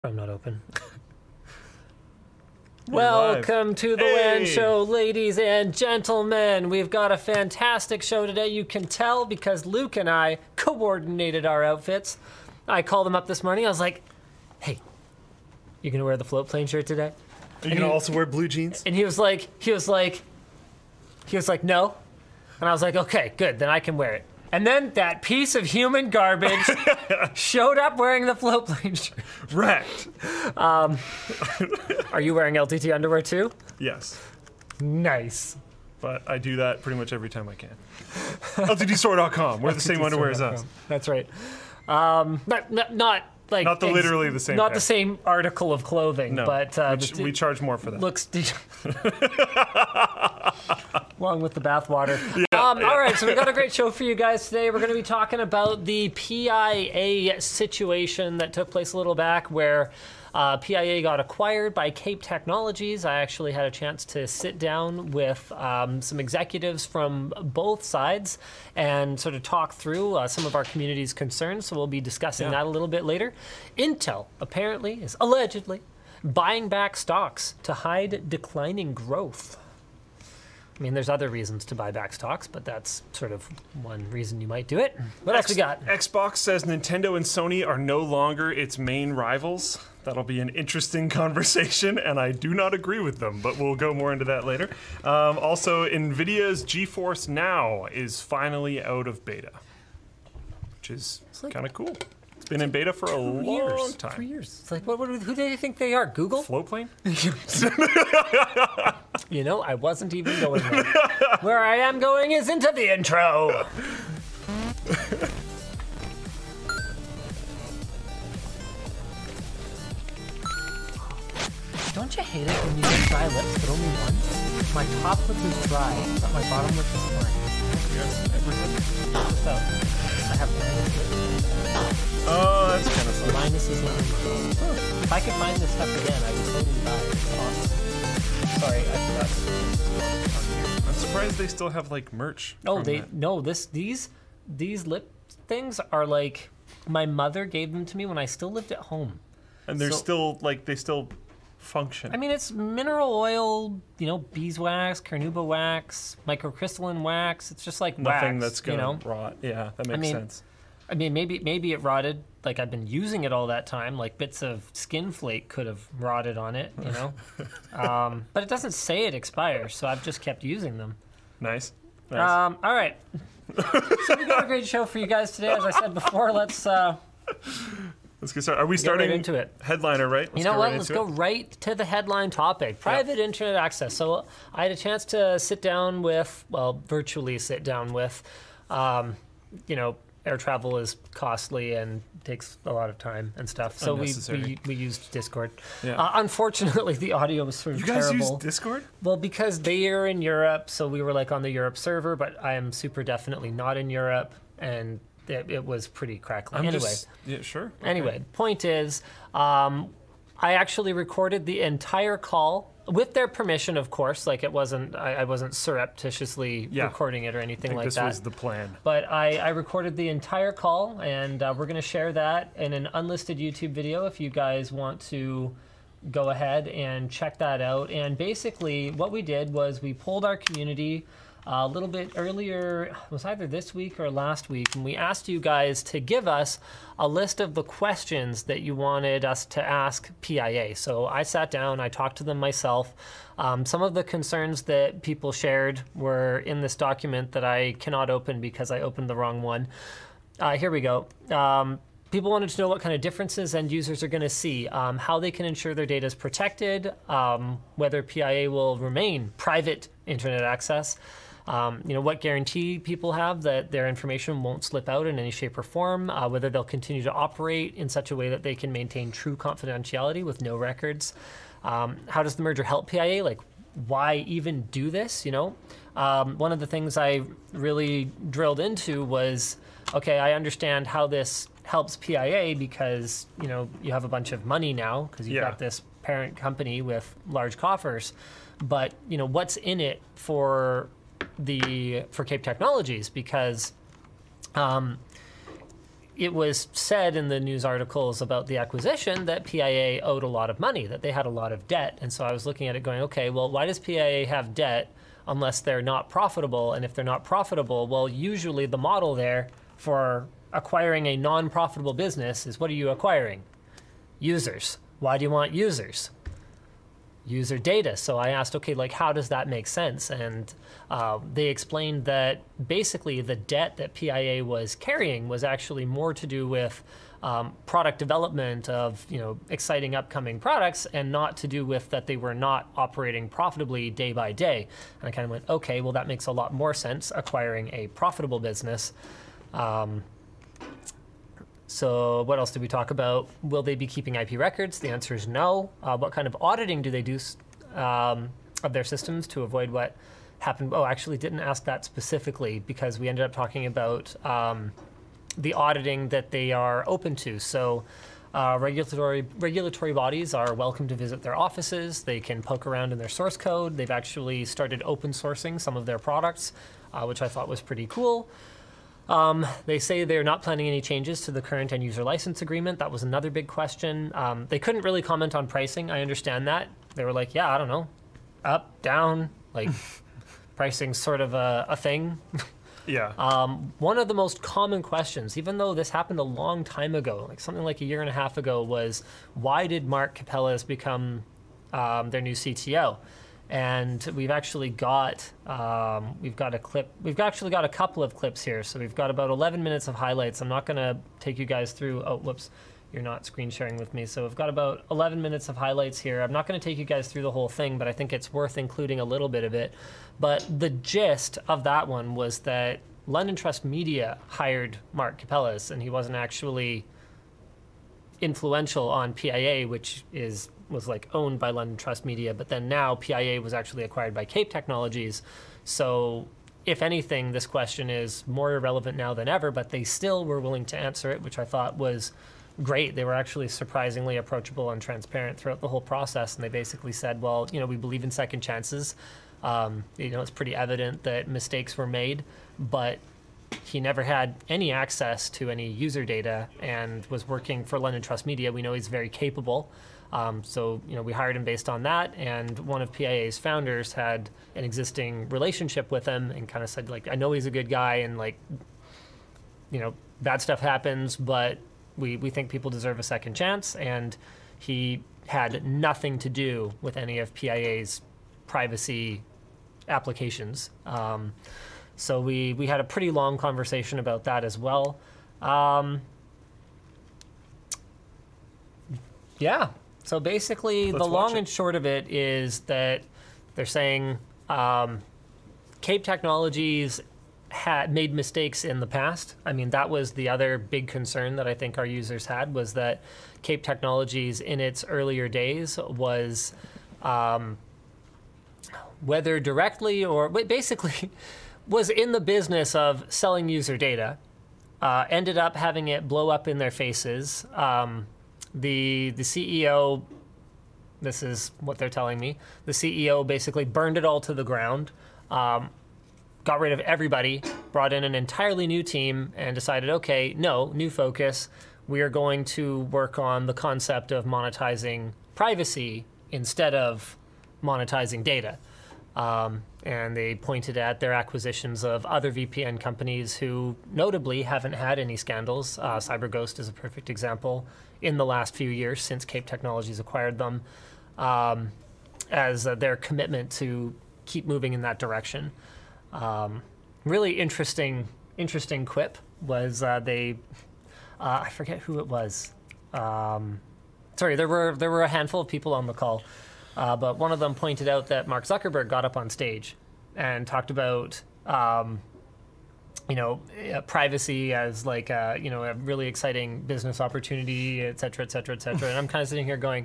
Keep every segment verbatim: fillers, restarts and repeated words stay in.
I'm not open. We're Welcome live. to the Hey. WAN Show, ladies and gentlemen. We've got a fantastic show today. You can tell because Luke and I coordinated our outfits. I called him up this morning. I was like, hey, you gonna wear the float plane shirt today? Are you gonna he- also wear blue jeans? And he was like, he was like, he was like, no. And I was like, okay, good, then I can wear it. And then that piece of human garbage showed up wearing the float plane shirt. Wrecked. Are you wearing L T T underwear too? Yes, Nice. but I do that pretty much every time I can. L T D store dot com. Wear the same underwear as us. That's right. Um, not, not, not like Not the ex- literally the same Not pair. the same article of clothing, No, but uh, we, ch- the- we charge more for that. looks along with the bathwater. um, All right, so we've got a great show for you guys today. We're going to be talking about the P I A situation that took place a little back where uh, P I A got acquired by Cape Technologies. I actually had a chance to sit down with um, some executives from both sides and sort of talk through uh, some of our community's concerns. So we'll be discussing Yeah. that a little bit later. Intel apparently is allegedly buying back stocks to hide declining growth. I mean, there's other reasons to buy back stocks, but that's sort of one reason you might do it. What else we got? Xbox says Nintendo and Sony are no longer its main rivals. That'll be an interesting conversation, and I do not agree with them, but we'll go more into that later. Um, also, NVIDIA's GeForce Now is finally out of beta, which is like- kind of cool. It's been in beta for a long years. time. Three years. It's like, what, what, who do they think they are? Google? Float plane? You know, I wasn't even going there. Where I am going is into the intro. Don't you hate it when you get dry lips, but only once? My top lip is dry, but my bottom lip is fine. So, I have minus lips. Oh, that's kind of fun. Minus is not. If I could find this stuff again, I would totally buy it. It's awesome. Sorry, I forgot. I'm surprised they still have like merch. Oh, from they that. no. This these these lip things are like my mother gave them to me when I still lived at home. and they're so- still like they still function. I mean, it's mineral oil, you know, beeswax, carnauba wax, microcrystalline wax. It's just like Nothing wax, that's gonna you know. rot. Yeah, that makes mean, sense. I mean, maybe maybe it rotted. Like I've been using it all that time. Like bits of skin flake could have rotted on it, you know. um, but it doesn't say it expires, so I've just kept using them. Nice. Nice. Um, all right. So we got a great show for you guys today. As I said before, let's uh, Let's get started. Are we get starting right into it. headliner? Right. Let's You know go what? right Let's into go it. right to the headline topic: private internet access. So I had a chance to sit down with, well, virtually sit down with, um, you know, air travel is costly and takes a lot of time and stuff. So we, Unnecessary. we we used Discord. Yeah. Uh, unfortunately, the audio was sort of You guys terrible. use Discord? Well, because they are in Europe, so we were like on the Europe server, but I am super definitely not in Europe, and it, it was pretty crackly. I'm anyway. just yeah, sure. Okay. Anyway, point is, um, I actually recorded the entire call with their permission, of course. Like it wasn't, I, I wasn't surreptitiously Yeah. recording it or I anything think like this that. was the plan. But I, I recorded the entire call, and uh, we're going to share that in an unlisted YouTube video if you guys want to go ahead and check that out. And basically, what we did was we polled our community a little bit earlier, it was either this week or last week, and we asked you guys to give us a list of the questions that you wanted us to ask P I A. So I sat down, I talked to them myself. Um, some of the concerns that people shared were in this document that I cannot open because I opened the wrong one. Uh, here we go. Um, People wanted to know what kind of differences end users are going to see, um, how they can ensure their data is protected, um, whether P I A will remain private internet access, um, you know, what guarantee people have that their information won't slip out in any shape or form, uh, whether they'll continue to operate in such a way that they can maintain true confidentiality with no records. Um, how does the merger help P I A? Like, why even do this, you know? Um, one of the things I really drilled into was, okay, I understand how this helps P I A because, you know, you have a bunch of money now because you've Yeah. got this parent company with large coffers. But, you know, what's in it for the for Cape Technologies? Because, um, it was said in the news articles about the acquisition that P I A owed a lot of money, that they had a lot of debt. And so I was looking at it going, okay, well, why does P I A have debt unless they're not profitable? And if they're not profitable, well, usually the model there for acquiring a non-profitable business is, what are you acquiring? Users. Why do you want users? User data. So I asked, okay, like, how does that make sense? And uh, they explained that basically the debt that P I A was carrying was actually more to do with um, product development of, you know, exciting upcoming products, and not to do with that they were not operating profitably day by day. And I kind of went, okay, well, that makes a lot more sense, acquiring a profitable business. Um, So what else did we talk about? Will they be keeping I P records? The answer is no. Uh, what kind of auditing do they do um, of their systems to avoid what happened? Oh, actually didn't ask that specifically, because we ended up talking about um, the auditing that they are open to. So uh, regulatory regulatory bodies are welcome to visit their offices. They can poke around in their source code. They've actually started open sourcing some of their products, uh, which I thought was pretty cool. Um, they say they're not planning any changes to the current end user license agreement. That was another big question. Um, they couldn't really comment on pricing. I understand that. They were like, yeah, I don't know, up, down, like pricing's sort of a, a thing. Yeah. Um, one of the most common questions, even though this happened a long time ago, like something like a year and a half ago, was why did Mark Capellas become um, their new C T O? And we've actually got um, we've got a clip. We've actually got a couple of clips here. So we've got about eleven minutes of highlights. I'm not going to take you guys through. Oh, whoops, you're not screen sharing with me. So we've got about eleven minutes of highlights here. I'm not going to take you guys through the whole thing, but I think it's worth including a little bit of it. But the gist of that one was that London Trust Media hired Mark Capellas, and he wasn't actually influential on P I A, which is was like owned by London Trust Media, but then now P I A was actually acquired by Cape Technologies. So if anything, this question is more irrelevant now than ever, but they still were willing to answer it, which I thought was great. They were actually surprisingly approachable and transparent throughout the whole process. And they basically said, well, you know, we believe in second chances. Um, you know, it's pretty evident that mistakes were made, but he never had any access to any user data and was working for London Trust Media. We know he's very capable. Um, so, you know, we hired him based on that, and one of P I A's founders had an existing relationship with him and kind of said, like, I know he's a good guy, and, like, you know, bad stuff happens, but we, we think people deserve a second chance, and he had nothing to do with any of P I A's privacy applications. Um, so we, we had a pretty long conversation about that as well. Um, yeah. So basically, Let's the long it. and short of it is that they're saying um, Cape Technologies had made mistakes in the past. I mean, that was the other big concern that I think our users had, was that Cape Technologies in its earlier days was, um, whether directly or basically, was in the business of selling user data, uh, ended up having it blow up in their faces. Um, The the C E O, this is what they're telling me, the C E O basically burned it all to the ground, um, got rid of everybody, brought in an entirely new team, and decided, okay, no, new focus. We are going to work on the concept of monetizing privacy instead of monetizing data. Um, and they pointed at their acquisitions of other V P N companies who notably haven't had any scandals. Uh, CyberGhost is a perfect example in the last few years since Cape Technologies acquired them, um, as uh, their commitment to keep moving in that direction. Um, really interesting, interesting quip was uh, they, uh, I forget who it was. Um, sorry, there were there were a handful of people on the call. Uh, but one of them pointed out that Mark Zuckerberg got up on stage and talked about, um, you know, uh, privacy as like, a, you know, a really exciting business opportunity, et cetera, et cetera, et cetera. And I'm kind of sitting here going,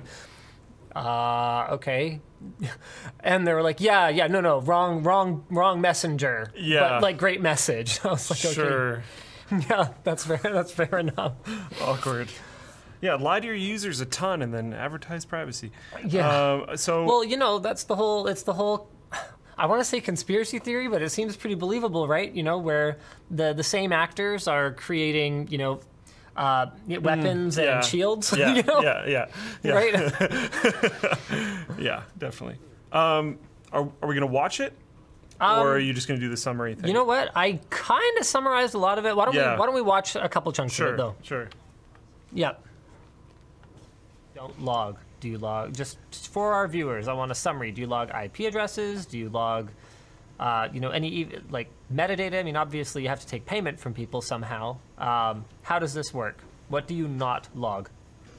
uh, okay. And they were like, yeah, yeah, no, no, wrong, wrong, wrong messenger. Yeah. But like, great message. I was like, okay. Sure. Yeah, that's fair. That's fair enough. Awkward. Yeah, lie to your users a ton and then advertise privacy. Yeah. Um, so Well, you know, that's the whole, it's the whole, I want to say conspiracy theory, but it seems pretty believable, right? You know, where the, the same actors are creating, you know, uh, weapons mm, yeah. and shields. Yeah, you know? yeah, yeah, yeah. Right? Yeah, definitely. Um, are, are we going to watch it? Um, or are you just going to do the summary thing? You know what? I kind of summarized a lot of it. Why don't Yeah. we Why don't we watch a couple chunks Sure, of it though? sure. Yeah. Don't log. Do you log just, just for our viewers? I want a summary. Do you log I P addresses? Do you log, uh, you know, any ev- like metadata? I mean, obviously you have to take payment from people somehow. Um, how does this work? What do you not log?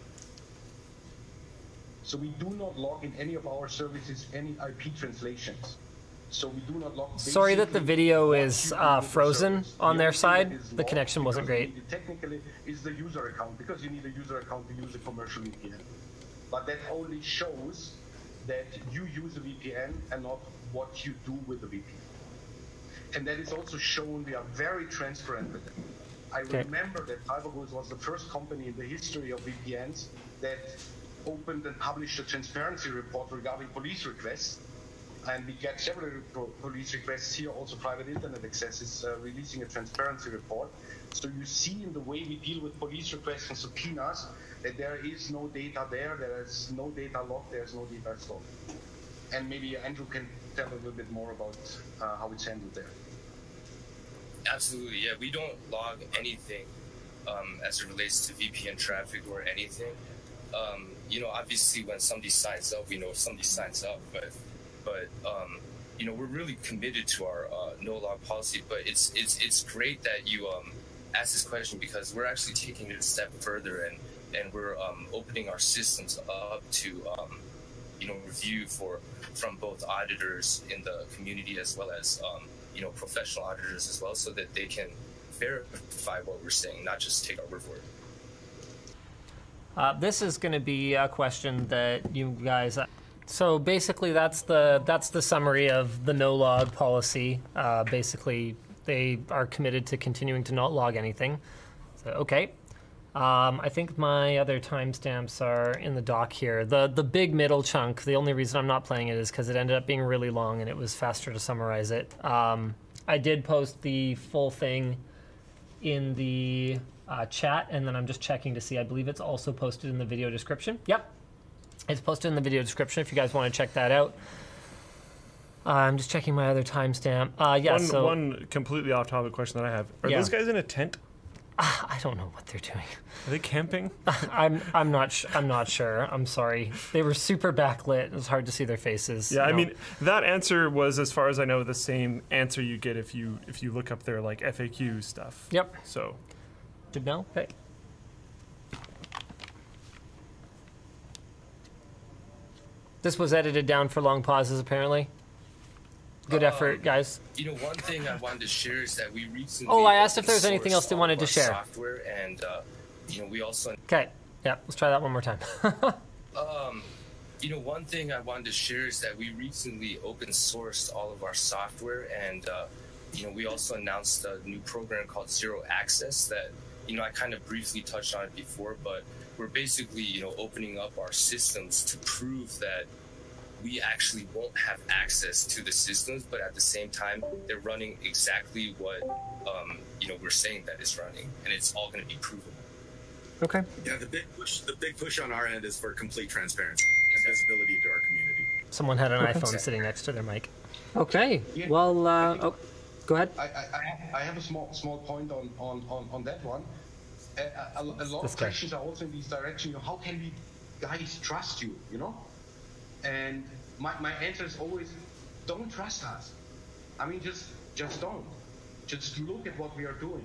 So we do not log in any of our services any I P translations. So we do not log. Sorry that the video is uh, frozen on the their only thing side. that is The logged, connection wasn't because great. you need it technically is the user account, because you need a user account to use a commercial V P N. But that only shows that you use a V P N and not what you do with the V P N. And that is also shown. We are very transparent with it. I Okay. remember that CyberGhost was the first company in the history of V P Ns that opened and published a transparency report regarding police requests. And we get several repro- police requests here. Also, Private Internet Access is uh, releasing a transparency report. So you see in the way we deal with police requests and subpoenas that there is no data there, there is no data logged, there is no data stored. And maybe Andrew can tell a little bit more about uh, how it's handled there. Absolutely, yeah. We don't log anything um, as it relates to V P N traffic or anything. Um, you know, obviously, when somebody signs up, we know if somebody signs up, but but um, you know, we're really committed to our uh, no log policy. But it's it's it's great that you um, asked this question, because we're actually taking it a step further, and and we're um, opening our systems up to um, you know, review for from both auditors in the community as well as um, you know, professional auditors as well, so that they can verify what we're saying, not just take our word for it. Uh, this is going to be a question that you guys. So basically, that's the that's the summary of the no log policy. Uh, basically, they are committed to continuing to not log anything. So okay. Um, I think my other timestamps are in the doc here. The the big middle chunk, the only reason I'm not playing it is because it ended up being really long and it was faster to summarize it. Um, I did post the full thing in the uh, chat, and then I'm just checking to see. I believe it's also posted in the video description. Yep, it's posted in the video description if you guys want to check that out. Uh, I'm just checking my other timestamp. Uh, yeah, one, so one completely off-topic question that I have. Are Yeah. those guys in a tent? I don't know what they're doing. Are they camping? I'm I'm not sh- I'm not sure. I'm sorry. They were super backlit. It was hard to see their faces. Yeah, I No. mean, that answer was, as far as I know, the same answer you get if you if you look up their like F A Q stuff. Yep. So, Did know? Okay. This was edited down for long pauses, apparently. Good Um, effort, guys. You know, one thing I wanted to share is that we recently. Oh, I asked if open there was anything sourced else they all wanted of to our share. Software, and uh, you know, we also. Okay. Yeah, let's try that one more time. Um, you know, one thing I wanted to share is that we recently open sourced all of our software, and uh, you know, we also announced a new program called Zero Access that, you know, I kind of briefly touched on it before, but we're basically, you know, opening up our systems to prove that we actually won't have access to the systems, but at the same time, they're running exactly what, um, you know, we're saying that it's running, and it's all going to be provable. Okay. Yeah, the big push, the big push on our end is for complete transparency and visibility to our community. Someone had an iPhone sitting next to their mic. Okay. Yeah. Well, uh, oh, go ahead. I, I, I- I have a small small point on, on, on, on that one. A, a, a lot This of guy. questions are also in this direction. You know, how can we guys trust you? You know, and my, my answer is always, don't trust us. I mean, just just don't. Just look at what we are doing.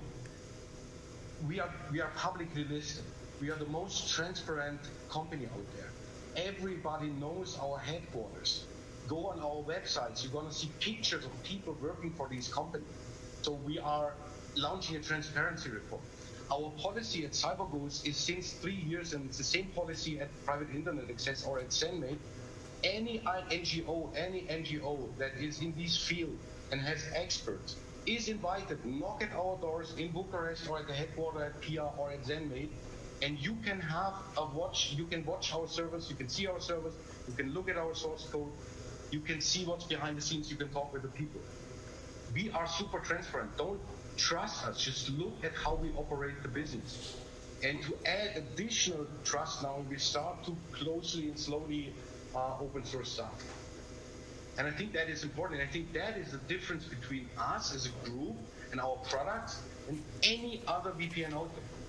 We are we are publicly listed. We are the most transparent company out there. Everybody knows our headquarters. Go on our websites. You're gonna see pictures of people working for these companies. So we are launching a transparency report. Our policy at CyberGhost is since three years, and it's the same policy at Private Internet Access or at ZenMate. Any N G O, any N G O that is in this field and has experts is invited. Knock at our doors in Bucharest or at the headquarters at P I A or at ZenMate, and you can have a watch. You can watch our service. You can see our service. You can look at our source code. You can see what's behind the scenes. You can talk with the people. We are super transparent. Don't trust us. Just look at how we operate the business. And to add additional trust now, we start to closely and slowly uh, open source stuff. And I think that is important. I think that is the difference between us as a group and our products and any other V P N out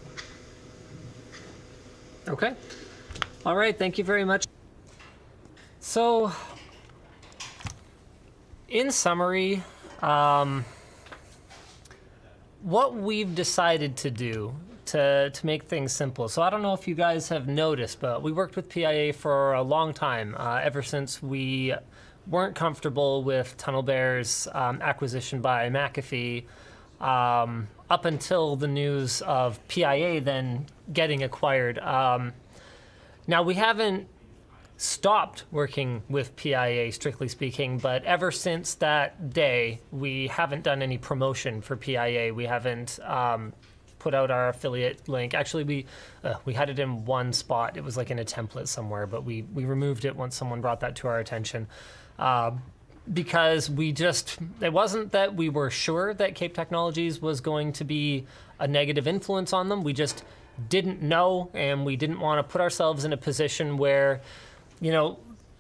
there. Okay. All right. Thank you very much. So, in summary, um, what we've decided to do to, to make things simple. So I don't know if you guys have noticed, but we worked with P I A for a long time, uh, ever since we weren't comfortable with TunnelBear's um, acquisition by McAfee, um, up until the news of P I A then getting acquired. Um, now, we haven't stopped working with P I A, strictly speaking, but ever since that day, we haven't done any promotion for P I A. We haven't um, put out our affiliate link. Actually, we uh, we had it in one spot. It was like in a template somewhere, but we, we removed it once someone brought that to our attention. Uh, because we just, it wasn't that we were sure that Cape Technologies was going to be a negative influence on them. We just didn't know, and we didn't want to put ourselves in a position where, you know,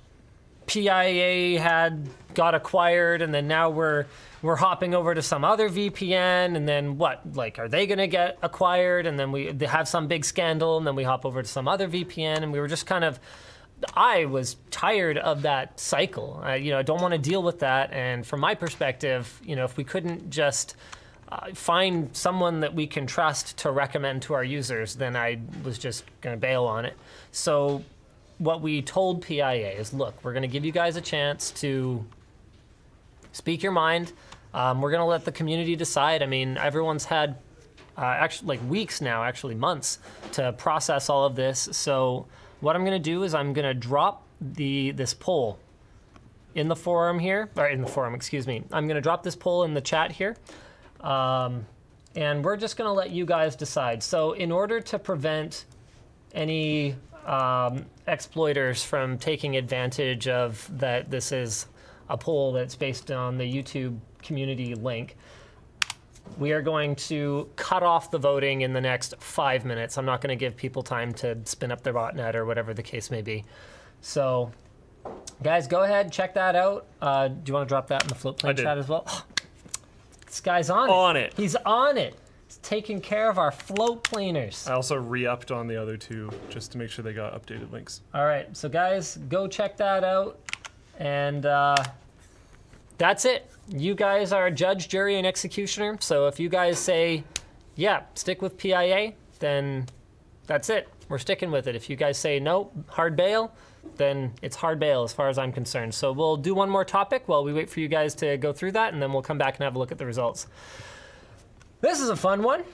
P I A had got acquired, and then now we're we're hopping over to some other V P N, and then what? Like, are they going to get acquired? And then we they have some big scandal, and then we hop over to some other V P N, and we were just kind of. I was tired of that cycle. I, you know, I don't want to deal with that. And from my perspective, you know, if we couldn't just uh, find someone that we can trust to recommend to our users, then I was just going to bail on it. So what we told P I A is, look, we're going to give you guys a chance to speak your mind. Um, we're going to let the community decide. I mean, everyone's had uh, actually like weeks now, actually months, to process all of this. So what I'm going to do is I'm going to drop the this poll in the forum here, or in the forum, excuse me. I'm going to drop this poll in the chat here. Um, and we're just going to let you guys decide. So in order to prevent any um, exploiters from taking advantage of that, this is a poll that's based on the YouTube community link, we are going to cut off the voting in the next five minutes. I'm not going to give people time to spin up their botnet or whatever the case may be. So, guys, go ahead, check that out. Uh, do you want to drop that in the float plane chat as well? Oh, this guy's on it. On it. He's on it. He's taking care of our float planers. I also re-upped on the other two just to make sure they got updated links. All right, so guys, go check that out. And uh, that's it. You guys are judge, jury, and executioner. So if you guys say, yeah, stick with P I A, then that's it. We're sticking with it. If you guys say, no, hard bail, then it's hard bail as far as I'm concerned. So we'll do one more topic while we wait for you guys to go through that, and then we'll come back and have a look at the results. This is a fun one.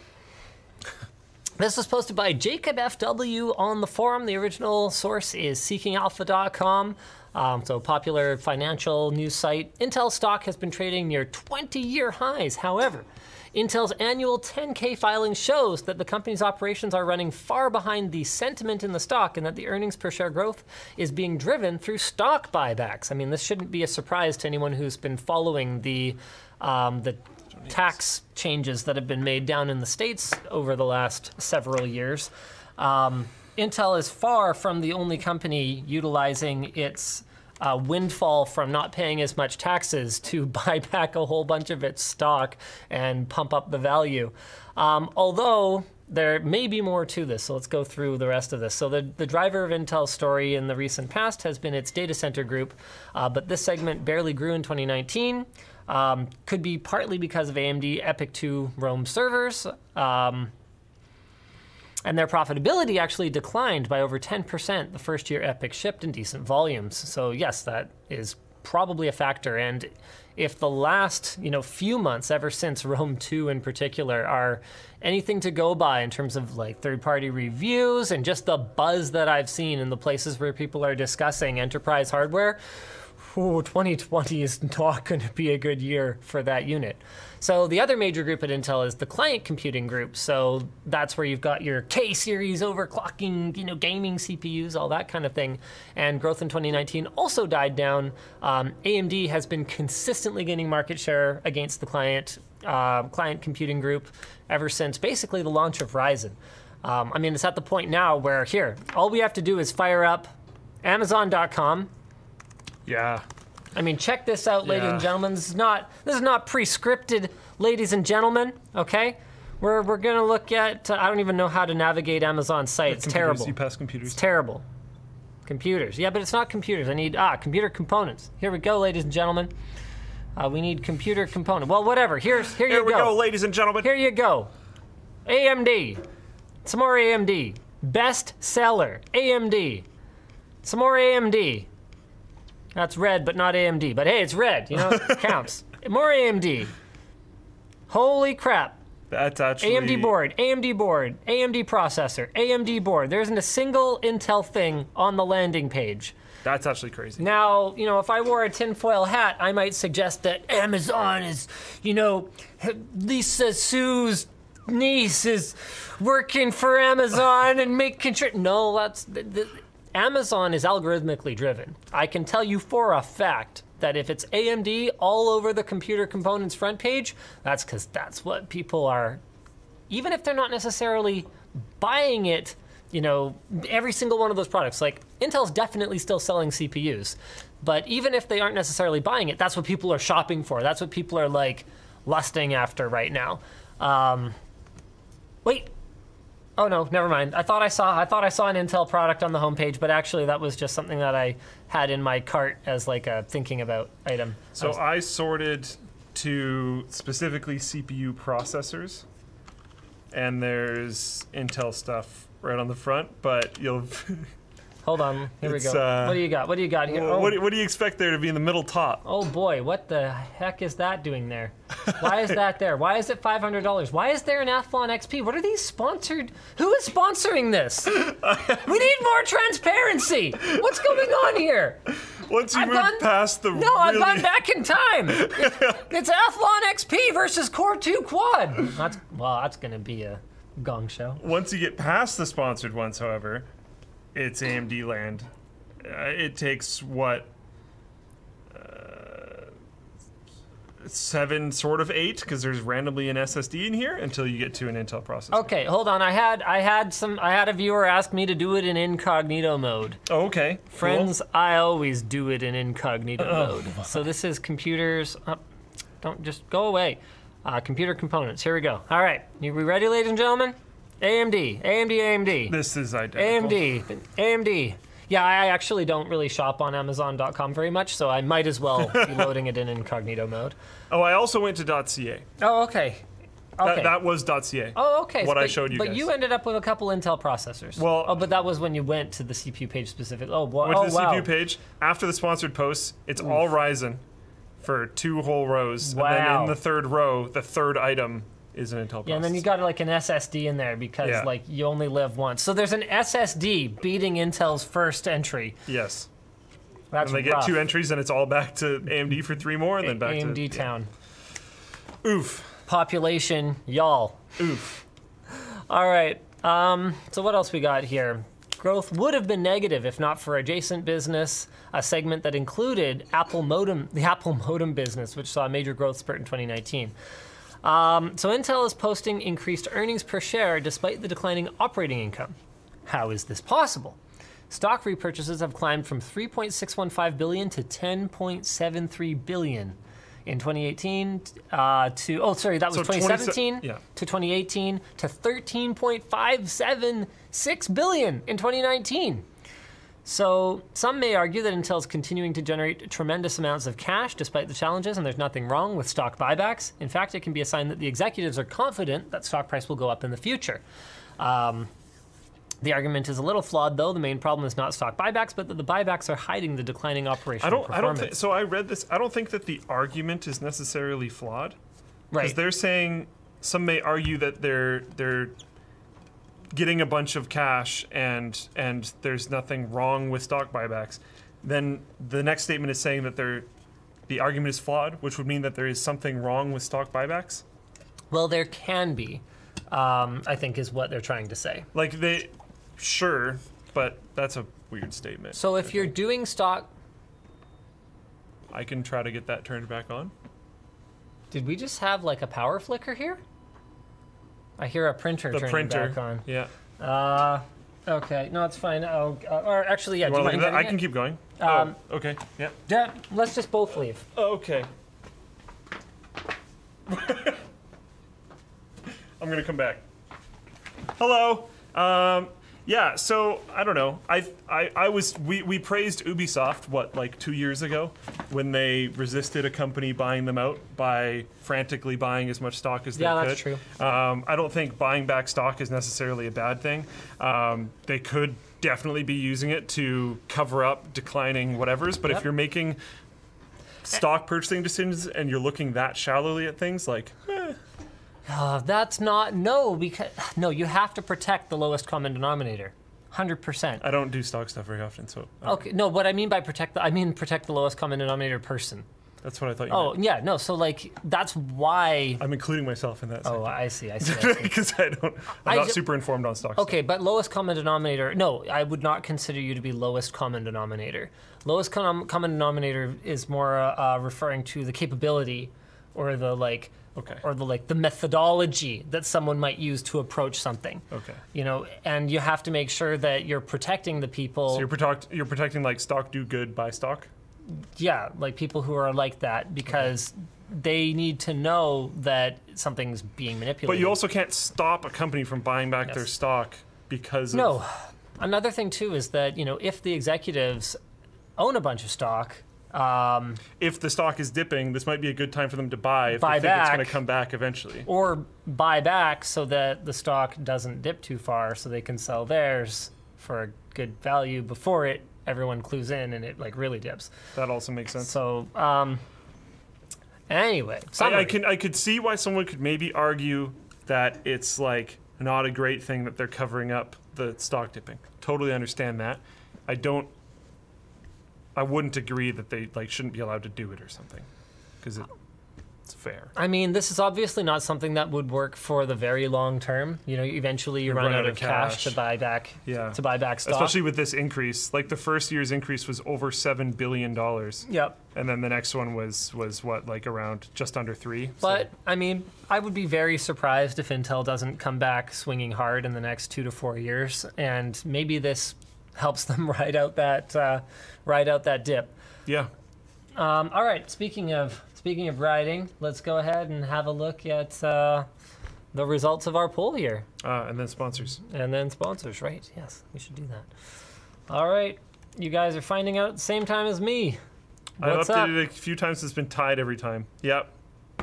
This was posted by Jacob F W on the forum. The original source is seeking alpha dot com. Um, so popular financial news site. Intel stock has been trading near twenty-year highs. However, Intel's annual ten K filing shows that the company's operations are running far behind the sentiment in the stock, and that the earnings per share growth is being driven through stock buybacks. I mean, this shouldn't be a surprise to anyone who's been following the um, the tax changes that have been made down in the States over the last several years. Um, Intel is far from the only company utilizing its uh, windfall from not paying as much taxes to buy back a whole bunch of its stock and pump up the value. Um, although there may be more to this, so let's go through the rest of this. So the, the driver of Intel's story in the recent past has been its data center group, uh, but this segment barely grew in twenty nineteen. Um, could be partly because of A M D EPYC two Rome servers. Um, And their profitability actually declined by over ten percent the first year EPYC shipped in decent volumes. So yes, that is probably a factor. And if the last, you know, few months, ever since Rome two in particular, are anything to go by in terms of like third-party reviews and just the buzz that I've seen in the places where people are discussing enterprise hardware, ooh, twenty twenty is not going to be a good year for that unit. So the other major group at Intel is the client computing group. So that's where you've got your K-series overclocking, you know, gaming C P Us, all that kind of thing. And growth in twenty nineteen also died down. Um, A M D has been consistently gaining market share against the client uh, client computing group ever since basically the launch of Ryzen. Um, I mean, it's at the point now where, here, all we have to do is fire up Amazon dot com. Yeah. I mean, check this out, ladies Yeah. and gentlemen. This is not this is not pre-scripted, ladies and gentlemen. Okay, we're we're gonna look at. Uh, I don't even know how to navigate Amazon's site. It's Computers, terrible. You pass computers. It's terrible. Computers. Yeah, but it's not computers. I need ah computer components. Here we go, ladies and gentlemen. Uh, we need computer component. Well, whatever. Here's here, Here you we go. go, ladies and gentlemen. Here you go. A M D. Some more A M D. Best seller. A M D. Some more A M D. That's red, but not A M D. But hey, it's red. You know, it counts. More A M D. Holy crap. That's actually A M D board, A M D board, A M D processor, A M D board. There isn't a single Intel thing on the landing page. That's actually crazy. Now, you know, if I wore a tinfoil hat, I might suggest that Amazon is, you know, Lisa Sue's niece is working for Amazon and making sure. No, that's the, the, Amazon is algorithmically driven. I can tell you for a fact that if it's A M D all over the computer components front page, that's because that's what people are, even if they're not necessarily buying it, you know, every single one of those products. Like, Intel's definitely still selling C P Us, but even if they aren't necessarily buying it, that's what people are shopping for. That's what people are, like, lusting after right now. Um, wait. Oh no, never mind. I thought I saw I thought I saw an Intel product on the homepage, but actually that was just something that I had in my cart as like a thinking about item. So I was- I sorted to specifically C P U processors, and there's Intel stuff right on the front, but you'll. hold on, here we It's, go. uh, what do you got? What do you got here? Well, oh. what, do, what do you expect there to be in the middle top? Oh boy, what the heck is that doing there? Why is that there? Why is it five hundred dollars? Why is there an Athlon X P? What are these sponsored? Who is sponsoring this? We need more transparency. What's going on here? Once you I've move gone- past the No, I've really, gone back in time. It's, it's Athlon X P versus Core two Quad. That's well, that's gonna be a gong show. Once you get past the sponsored ones, however, it's A M D land. Uh, it takes what uh, seven, sort of eight, because there's randomly an S S D in here until you get to an Intel processor. Okay, hold on. I had I had some I had a viewer ask me to do it in incognito mode. Oh, okay. Cool. Friends, I always do it in incognito Oh. mode. So this is computers. Uh, don't just go away. Uh, computer components. Here we go. All right, you we ready, ladies and gentlemen? A M D, A M D, A M D, This is A identical. M D, A M D. Yeah, I actually don't really shop on Amazon dot com very much, so I might as well be loading it in incognito mode. Oh, I also went to .ca. Oh, okay. Okay. That, that was .ca. Oh, okay. What but, I showed you But guys. you ended up with a couple Intel processors. Well- oh, but that was when you went to the C P U page specific. Oh, boy. Went oh, to the wow. C P U page. After the sponsored posts, it's all Ryzen for two whole rows. And then Wow. in the third row, the third item is an Intel processor. Yeah, and then you got like an S S D in there because Yeah. like you only live once. So there's an S S D beating Intel's first entry. Yes. That's And they rough. get two entries, and it's all back to A M D for three more, and then back A M D to town. Yeah. Oof. Population, y'all. Oof. All right. Um, so what else we got here? Growth would have been negative if not for adjacent business, a segment that included Apple modem, the Apple modem business, which saw a major growth spurt in twenty nineteen. Um, so Intel is posting increased earnings per share despite the declining operating income. How is this possible? Stock repurchases have climbed from three point six one five billion dollars to ten point seven three billion dollars in twenty eighteen uh, to, oh, sorry, that was So twenty seventeen yeah. to twenty eighteen to thirteen point five seven six billion dollars in twenty nineteen. So some may argue that Intel is continuing to generate tremendous amounts of cash despite the challenges, and there's nothing wrong with stock buybacks. In fact, it can be a sign that the executives are confident that stock price will go up in the future. Um, the argument is a little flawed, though. The main problem is not stock buybacks, but that the buybacks are hiding the declining operational I don't. I performance. don't think. So I read this. I don't think that the argument is necessarily flawed. Because right. they're saying some may argue that they're they're getting a bunch of cash and and there's nothing wrong with stock buybacks. Then the next statement is saying that they're the argument is flawed, which would mean that there is something wrong with stock buybacks. Well, there can be, um, I think, is what they're trying to say. Like they, sure, but that's a weird statement. So if you're doing stock, I can try to get that turned back on. did we just have like a power flicker here? I hear a printer The turning printer. back on. Yeah. Uh, okay. No, it's fine. I'll, uh, or actually, yeah. You Do you wanna mind leave that? I getting can it? keep going. Um, oh, okay. Yeah. Yeah, let's just both leave. Okay. I'm gonna come back. Hello. Um, yeah. So I don't know. I I, I was we, we praised Ubisoft what like two years ago when they resisted a company buying them out by frantically buying as much stock as they Yeah, could. that's true. Um, I don't think buying back stock is necessarily a bad thing. Um, they could definitely be using it to cover up declining whatevers. But Yep. if you're making stock purchasing decisions and you're looking that shallowly at things, like, eh, Uh, that's not no because no. You have to protect the lowest common denominator, hundred percent. I don't do stock stuff very often, so uh, Okay, no. What I mean by protect the, I mean protect the lowest common denominator person. that's what I thought you Oh meant. yeah, no. So like that's why. I'm including myself in that. Oh, I see. I see. I see. Because I don't, I'm I not ju- super informed on stock Okay, but lowest common denominator. No, I would not consider you to be lowest common denominator. Lowest com- common denominator is more uh, uh, referring to the capability, or the like, Okay. or the like the methodology that someone might use to approach something. Okay. You know, and you have to make sure that you're protecting the people. So you're protect, you're protecting like stock do good buy stock. Yeah, like people who are like that because they need to know that something's being manipulated. But you also can't stop a company from buying back Yes. their stock because of, No. Another thing too is that, you know, if the executives own a bunch of stock, um, if the stock is dipping, this might be a good time for them to buy if Buy they think it's going back. to come back eventually. or buy back so that the stock doesn't dip too far so they can sell theirs for a good value before it everyone clues in and it like really dips. That also makes sense. So, um, anyway, I, summary. I can I could see why someone could maybe argue that it's like not a great thing that they're covering up the stock dipping. Totally understand that. I don't. I wouldn't agree that they like shouldn't be allowed to do it or something, because it, it's fair. I mean, this is obviously not something that would work for the very long term. You know, eventually you run, out of cash. to buy back Yeah. to buy back stock. Especially with this increase, like the first year's increase was over seven billion dollars, Yep. and then the next one was was what like around just under three. So- But I mean, I would be very surprised if Intel doesn't come back swinging hard in the next two to four years, and maybe this helps them ride out that uh, ride out that dip. yeah, Um, all right. Speaking of speaking of riding, let's go ahead and have a look at uh, the results of our poll here, uh, and then sponsors. and then sponsors. Right? Yes, we should do that. All right. You guys are finding out at the same time as me. What's I've up? updated it a few times. It's been tied every time. Yep.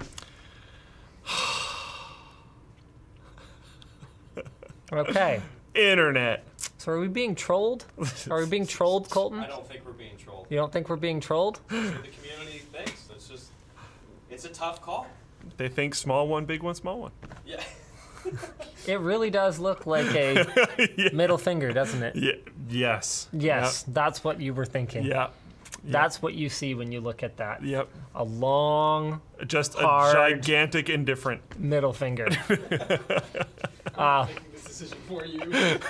Okay. Internet. So are we being trolled? Are we being trolled, Colton? I don't think we're being trolled. You don't think we're being trolled? That's what the community thinks. It's just, it's a tough call. They think small one, big one, small one. Yeah. It really does look like a middle finger, doesn't it? Yeah. Yes. Yes, that's what you were thinking. Yep. That's what you see when you look at that. Yep. A long Just Hard. a gigantic indifferent. middle finger. Making this decision for you.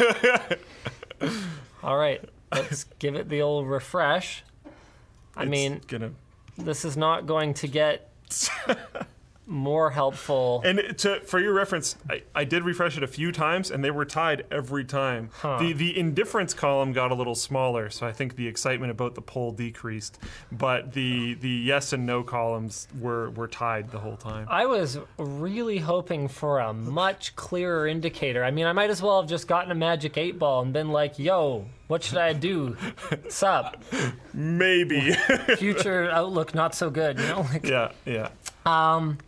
All right, let's give it the old refresh. I It's mean, gonna. this is not going to get more helpful. And it- to for your reference, I, I did refresh it a few times, and they were tied every time. Huh. The the indifference column got a little smaller, so I think the excitement about the poll decreased. But the the yes and no columns were were tied the whole time. I was really hoping for a much clearer indicator. I mean, I might as well have just gotten a magic eight ball and been like, yo, what should I do? What's up? Maybe. Future outlook not so good, you know? Like, yeah. Yeah. um,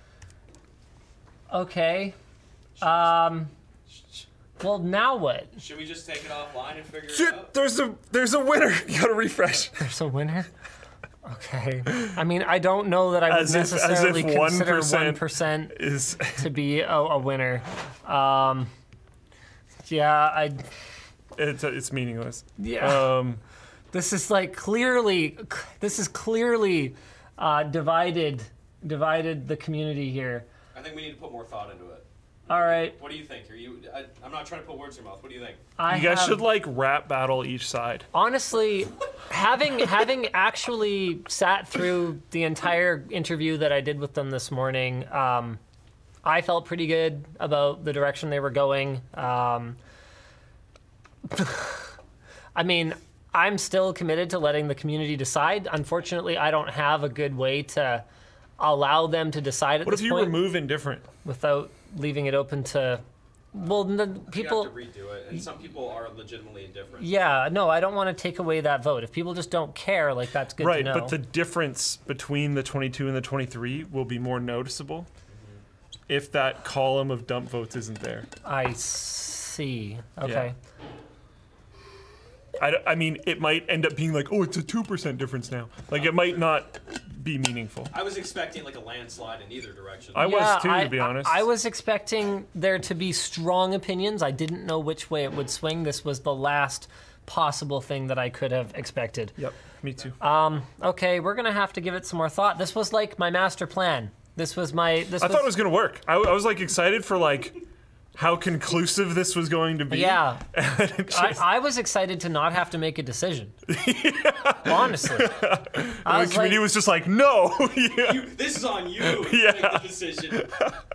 okay. Um, well, now what? Should we just take it offline and figure it Shit, out? there's a there's a winner. You gotta refresh. There's a winner? Okay. I mean, I don't know that I would As if- as if necessarily consider one percent one percent Is to be a, a winner. Um, yeah, I... it's it's meaningless. Yeah. Um. This is like clearly, this is clearly uh, divided, divided the community here. I think we need to put more thought into it. All right, What do you think? Are you? I, I'm not trying to put words in your mouth. What do you think? I You guys have, should like rap battle each side. honestly, having having actually sat through the entire interview that I did with them this morning, um, I felt pretty good about the direction they were going. Um, I mean, I'm still committed to letting the community decide. Unfortunately, I don't have a good way to allow them to decide at What this if you point remove indifferent? without leaving it open to, well, the people. You have to redo it, and some people are legitimately indifferent. Yeah, no, I don't want to take away that vote. If people just don't care, like that's good Right, to know. but the difference between the twenty-two and the twenty-three will be more noticeable if that column of dump votes isn't there. I see. Okay. I, I mean, it might end up being like, oh, it's a two percent difference now. Like, it might not be meaningful. I was expecting like a landslide in either direction. I Yeah, was too, I- to be honest. I, I was expecting there to be strong opinions. I didn't know which way it would swing. This was the last possible thing that I could have expected. Yep, me too. Um, okay, we're gonna have to give it some more thought. This was like my master plan. This was my. This I was, thought it was going to work. I, I was, like, excited for, like, how conclusive this was going to be. Yeah. And it just- I, I was excited to not have to make a decision. Honestly, I the was committee like, was just like, no. yeah. You, this is on you to Yeah. make the decision.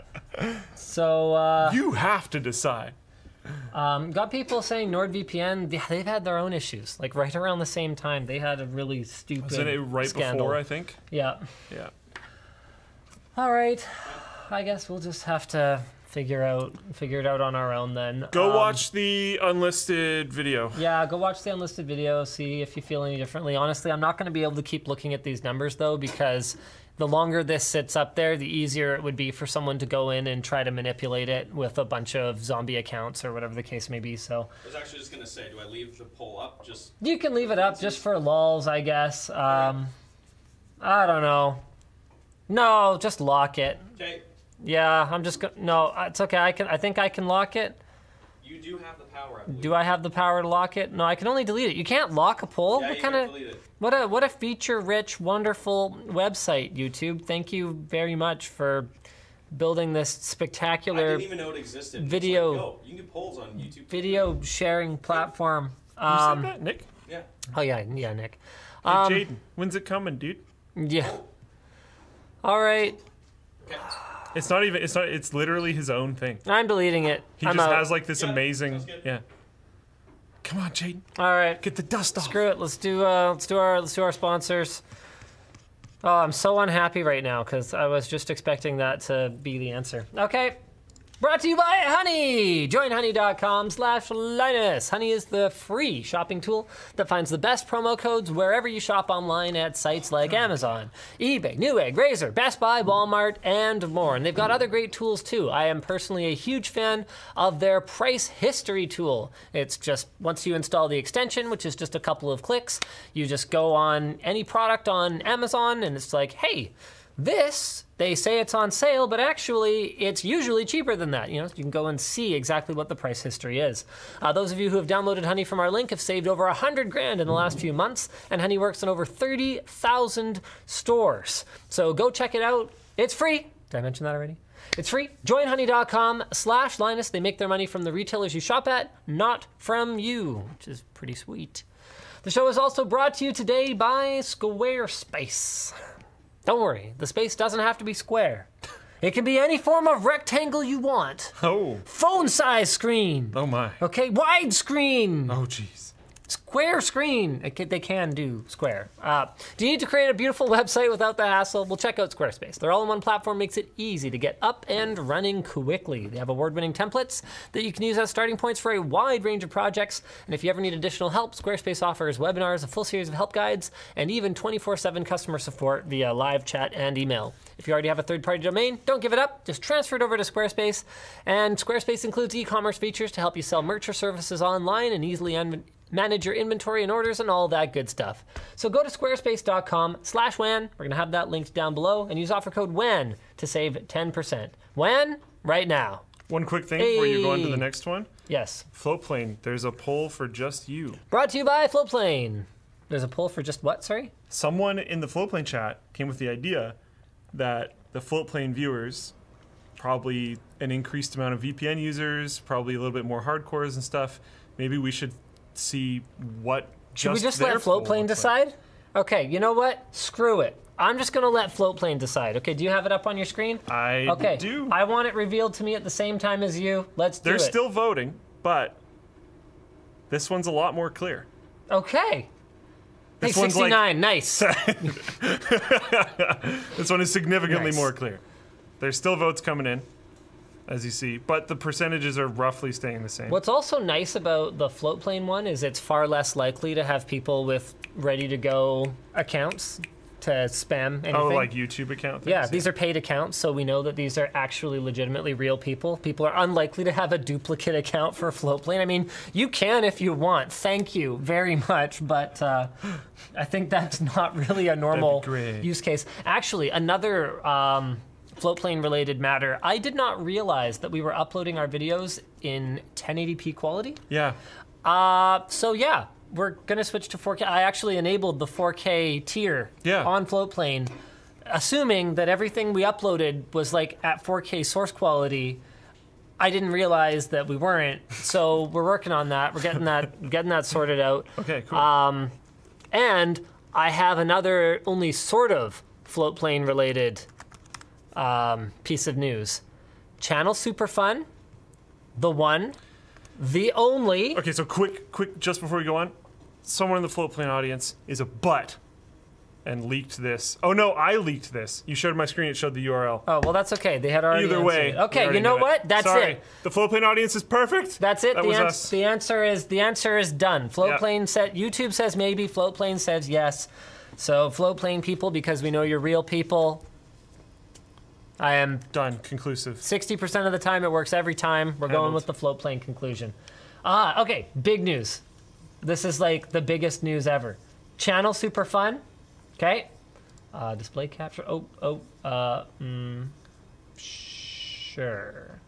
so. Uh, You have to decide. Um, got people saying NordVPN, yeah, they've had their own issues. Like right around the same time, they had a really stupid Wasn't it right scandal. before, I think? Yeah. Yeah. All right. I guess we'll just have to figure out figure it out on our own then. Go Um, watch the unlisted video. Yeah, go watch the unlisted video, see if you feel any differently. Honestly, I'm not going to be able to keep looking at these numbers though, because the longer this sits up there, the easier it would be for someone to go in and try to manipulate it with a bunch of zombie accounts or whatever the case may be. So I was actually just gonna say, do I leave the poll up? Just you can leave it up just for lulz, I guess. Um, I don't know. No, just lock it. okay. Yeah, I'm just gonna. No, it's okay. I can. I think I can lock it. You do have the power. I believe. Do I have the power to lock it? No, I can only delete it. You can't lock a poll. Yeah, what you kind can of delete it. what a what a feature-rich, wonderful website, YouTube. Thank you very much for building this I spectacular didn't even know it existed. It's video- Like, yo, you can get polls on YouTube. video sharing platform. You Um, said that, Nick? Yeah. oh yeah, yeah, Nick. Hey, Um, Jaden, when's it coming, dude? Yeah. All right, Okay. It's not even, it's not, it's literally his own thing. I'm deleting it. He I'm just out. has like this Yeah, amazing, sounds good. yeah. Come on, Jaden, All right. get the dust off. Screw it. Let's do uh, let's do our let's do our sponsors. Oh, I'm so unhappy right now because I was just expecting that to be the answer. Okay. Brought to you by Honey! Join honey.com slash Linus. Honey is the free shopping tool that finds the best promo codes wherever you shop online at sites like Amazon, eBay, Newegg, Razor, Best Buy, Walmart, and more. And they've got other great tools too. I am personally a huge fan of their price history tool. It's just once you install the extension, which is just a couple of clicks, you just go on any product on Amazon and it's like, hey, this, they say it's on sale, but actually it's usually cheaper than that. You know, you can go and see exactly what the price history is. Uh, those of you who have downloaded Honey from our link have saved over a hundred grand in the last few months, and Honey works in over thirty thousand stores. So go check it out. It's free. Did I mention that already? It's free. Join honey.com slash Linus. They make their money from the retailers you shop at, not from you, which is pretty sweet. The show is also brought to you today by Squarespace. Don't worry, the space doesn't have to be square. It can be any form of rectangle you want. Oh, Phone size screen. oh my. Okay, wide screen. Oh, jeez. Square screen. It can- They can do square. Uh, do you need to create a beautiful website without the hassle? Well, check out Squarespace. Their all-in-one platform makes it easy to get up and running quickly. They have award-winning templates that you can use as starting points for a wide range of projects. And if you ever need additional help, Squarespace offers webinars, a full series of help guides, and even twenty-four seven customer support via live chat and email. If you already have a third-party domain, don't give it up. Just transfer it over to Squarespace. And Squarespace includes e-commerce features to help you sell merch or services online and easily un- manage your inventory and orders and all that good stuff. So go to squarespace.com slash WAN. We're going to have that linked down below, and use offer code WAN to save ten percent. WAN, right now. One quick thing before you go on to Hey. the next one. Yes. Floatplane, there's a poll for just you. Brought to you by Floatplane. There's a poll for just what, sorry? Someone in the Floatplane chat came with the idea that the Floatplane viewers, probably an increased amount of V P N users, probably a little bit more hardcores and stuff, maybe we should see what Should we just just their let poll Floatplane looks like. decide? Okay, you know what? Screw it. I'm just going to let Floatplane decide. Okay, do you have it up on your screen? I Okay. do. I want it revealed to me at the same time as you. Let's do They're it. still still voting, but voting, but This one's a lot more clear. Okay. This Hey, one's like- sixty-nine, nice. This one is significantly Nice. more clear. There's still votes coming in, as you see, but the percentages are roughly staying the same. What's also nice about the float plane one is it's far less likely to have people with ready-to-go accounts to spam anything. Oh, like YouTube account things? Yeah, these are paid accounts, so we know that these are actually legitimately real people. People are unlikely to have a duplicate account for Floatplane. I mean, you can if you want. Thank you very much, but uh, I think that's not really a normal great. use case. Actually, another um, Floatplane-related matter, I did not realize that we were uploading our videos in ten eighty p quality. Yeah. Uh, so yeah, we're gonna switch to four K. I actually enabled the four K tier Yeah. on Floatplane, assuming that everything we uploaded was like at four K source quality. I didn't realize that we weren't, so we're working on that. We're getting that getting that sorted out. Okay, cool. Um, and I have another only sort of Floatplane related um, piece of news. Channel Super Fun, the one, the only. Okay, so quick, quick, just before we go on, someone in the Floatplane audience is a butt and leaked this. Oh no, I leaked this. You showed my screen, it showed the U R L. Oh, well, that's okay. They had already Either answered way. it. we Okay, already you know knew it. what? That's Sorry. it. The Floatplane audience is perfect. That's it. That the, was ans- us. the answer is the answer is done. Floatplane said YouTube says maybe. Floatplane says yes. So Floatplane people, because we know you're real people. I am Done. Conclusive. sixty percent of the time. It works every time. We're going Handled. with the Floatplane conclusion. Ah, okay. Big news. This is like the biggest news ever. Channel Super Fun. Okay. Uh, display capture. Oh, oh. Uh, mm, sure.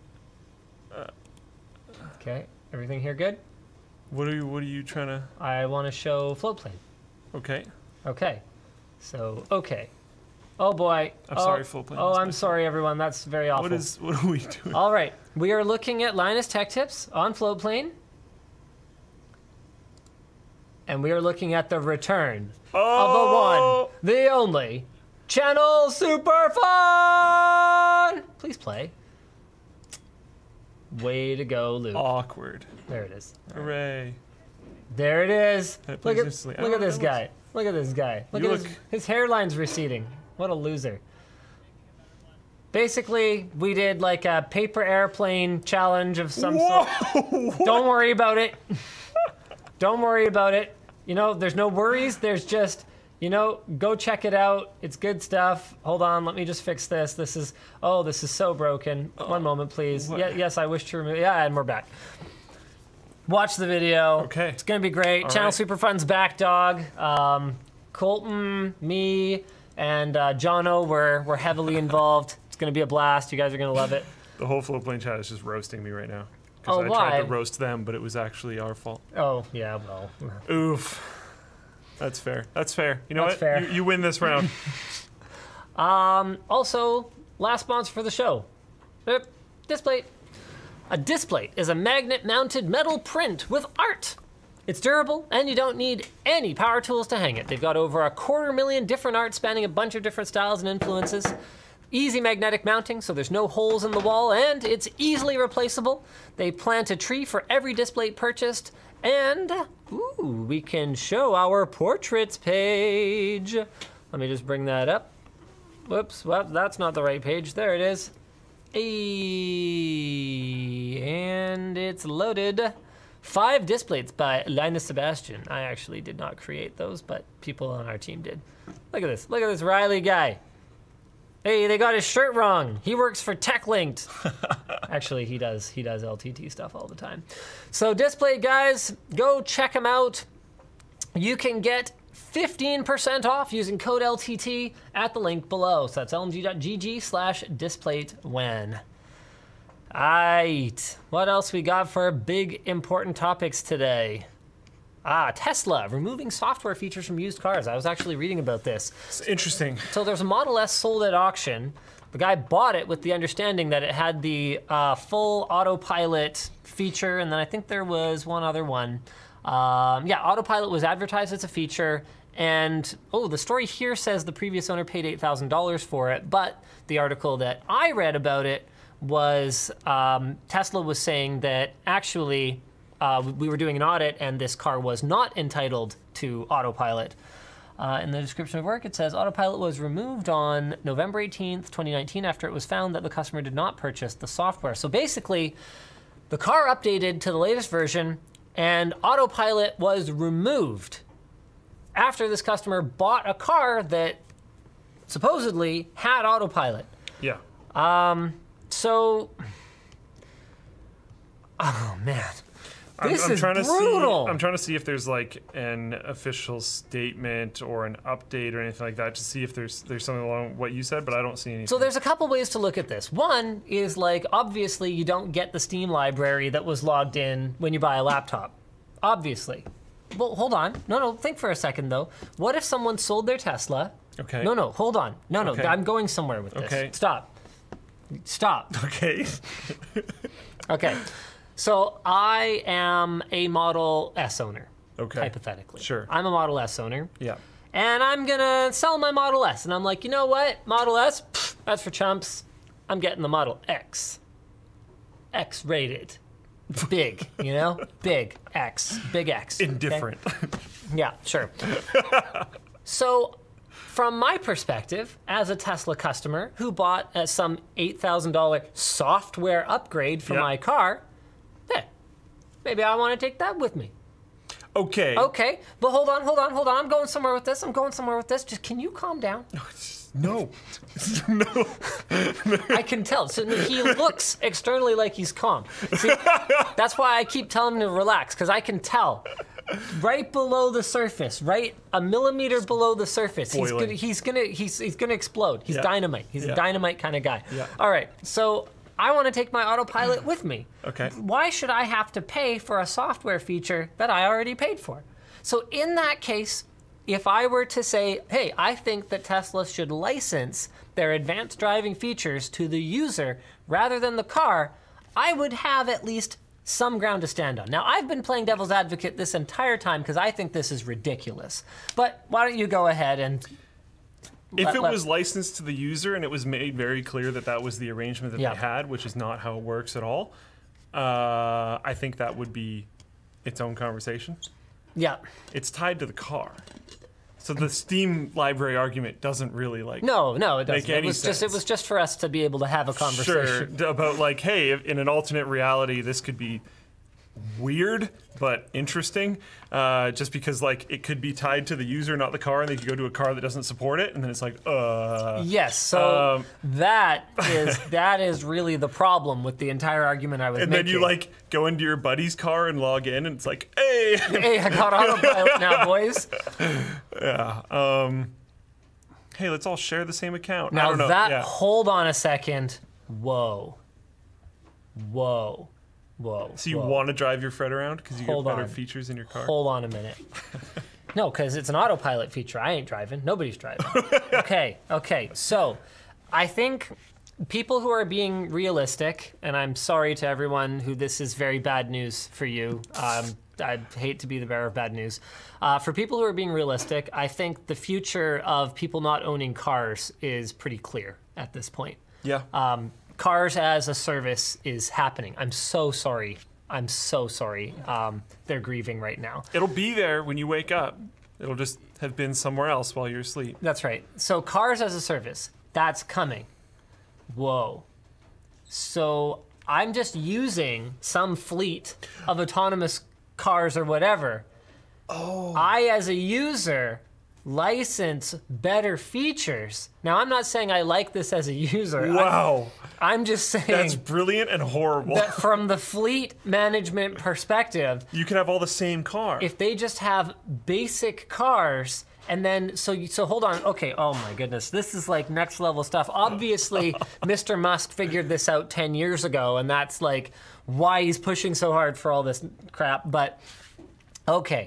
Okay. Everything here good? What are you? What are you trying to? I want to show Floatplane. Okay. Okay. So, okay. Oh boy. I'm oh, sorry, Floatplane. Oh, That's I'm my- sorry, everyone. That's very awful. What is? What are we doing? All right. We are looking at Linus Tech Tips on Floatplane. And we are looking at the return Oh! of the one, the only, Channel Super Fun! Please play. Way to go, Luke. Awkward. There it is. Hooray. There it is. That Look plays at, instantly. look Oh, at this that guy. Look at this guy. Look You at his, look- his hairline's receding. What a loser. Basically, we did like a paper airplane challenge of some sort. Whoa! Don't worry about it. Don't worry about it. You know, there's no worries. There's just, you know, go check it out. It's good stuff. Hold on, let me just fix this. This is, oh, this is so broken. One moment, please. what? Yeah, yes, I wish to remove. Yeah, and we're back. Watch the video. Okay. It's gonna be great. All Channel right. Super Fun's back, dog. Um, Colton, me, and uh, Jono were were heavily involved. It's gonna be a blast. You guys are gonna love it. The whole Floatplane chat is just roasting me right now. Because Oh, I why? tried to roast them, but it was actually our fault. Oh yeah, well. Oof. That's fair. That's fair. You know That's what? fair. You, you win this round. Also, last sponsor for the show. Yep, Displate. A displate is a magnet-mounted metal print with art. It's durable, and you don't need any power tools to hang it. They've got over a quarter million different art spanning a bunch of different styles and influences. Easy magnetic mounting, so there's no holes in the wall, and it's easily replaceable. They plant a tree for every displate purchased, and ooh, we can show our portraits page. Let me just bring that up. Whoops, well, that's not the right page. There it is. Hey, and it's loaded. Five displays by Linus Sebastian. I actually did not create those, but people on our team did. Look at this. Look at this Riley guy. Hey, they got his shirt wrong. He works for TechLinked. Actually, he does. He does L T T stuff all the time. So Display guys, go check him out. You can get fifteen percent off using code L T T at the link below. So that's lmg.gg slash displatewen. Aight. What else we got for big important topics today? Ah, Tesla removing software features from used cars. I was actually reading about this. It's interesting. So there's a Model S sold at auction. The guy bought it with the understanding that it had the uh, full autopilot feature, and then I think there was one other one. Um, yeah, autopilot was advertised as a feature, and oh, the story here says the previous owner paid eight thousand dollars for it, but the article that I read about it was um, Tesla was saying that actually uh, we were doing an audit, and this car was not entitled to autopilot. Uh, in the description of work, it says autopilot was removed on November eighteenth, twenty nineteen, after it was found that the customer did not purchase the software. So basically, the car updated to the latest version, and autopilot was removed after this customer bought a car that supposedly had autopilot. Yeah. Um, so, oh man, this I'm, I'm is trying brutal. To see, I'm trying to see if there's like an official statement or an update or anything like that to see if there's there's something along what you said, but I don't see anything. So there's a couple ways to look at this. One is like, obviously you don't get the Steam library that was logged in when you buy a laptop. Obviously. Well, hold on. No, no, think for a second though. What if someone sold their Tesla? Okay. No, no, hold on. No, no, Okay. I'm going somewhere with this. Okay. Stop. Stop. Okay. Okay. So I am a Model S owner. Okay. Hypothetically. Sure. I'm a Model S owner. Yeah. And I'm gonna sell my Model S. And I'm like, you know what? Model S, pff, that's for chumps. I'm getting the Model X. X rated. It's big, you know? Big X. Big X. okay? Indifferent. Yeah, sure. So, from my perspective, as a Tesla customer who bought uh, some eight thousand dollars software upgrade for Yep. my car, hey, maybe I want to take that with me. Okay. Okay, but hold on, hold on, hold on. I'm going somewhere with this. I'm going somewhere with this. Just can you calm down? No. No. I can tell. So he looks externally like he's calm. See, that's why I keep telling him to relax, because I can tell. Right below the surface, right a millimeter below the surface, he's Boiling. gonna, he's gonna, he's, he's gonna explode. He's Yeah. dynamite. He's Yeah. a dynamite kind of guy. Yeah. All right, so I want to take my autopilot with me. Okay. Why should I have to pay for a software feature that I already paid for? So in that case, if I were to say, hey, I think that Tesla should license their advanced driving features to the user rather than the car, I would have at least some ground to stand on. Now, I've been playing devil's advocate this entire time because I think this is ridiculous. But why don't you go ahead and... If let- it let- was licensed to the user and it was made very clear that that was the arrangement that Yeah. they had, which is not how it works at all, uh, I think that would be its own conversation. Yeah. It's tied to the car. So the Steam library argument doesn't really like No, no, it doesn't. Make It any was just it sense. was just for us to be able to have a sure conversation. d- about like, hey, if in an alternate reality, this could be weird but interesting, uh, just because like it could be tied to the user, not the car, and they could go to a car that doesn't support it, and then it's like, uh, Yes, so Um, that is that is really the problem with the entire argument I was and making. then you like go into your buddy's car and log in, and it's like, hey, Hey, I got autopilot now, boys. yeah, um, hey, let's all share the same account. I Now don't know. that yeah. hold on a second. Whoa. Whoa. Whoa. So you whoa. want to drive your Fred around because you Hold get better on. features in your car? Hold on a minute. No, because it's an autopilot feature. I ain't driving. Nobody's driving. Okay, okay. So I think people who are being realistic, and I'm sorry to everyone who this is very bad news for you. Um, I hate to be the bearer of bad news. Uh, for people who are being realistic, I think the future of people not owning cars is pretty clear at this point. Yeah. Um, cars as a service is happening. I'm so sorry. I'm so sorry. Um, they're grieving right now. It'll be there when you wake up. It'll just have been somewhere else while you're asleep. That's right. So cars as a service, that's coming. Whoa. So I'm just using some fleet of autonomous cars or whatever. Oh. I, as a user, license better features. Now, I'm not saying I like this as a user. I'm- Wow. I'm just saying That's brilliant and horrible. that from the fleet management perspective, You can have all the same car. if they just have basic cars and then so you, so hold on, okay, oh my goodness, this is like next level stuff. Obviously Mister Musk figured this out ten years ago, and that's like why he's pushing so hard for all this crap. But okay,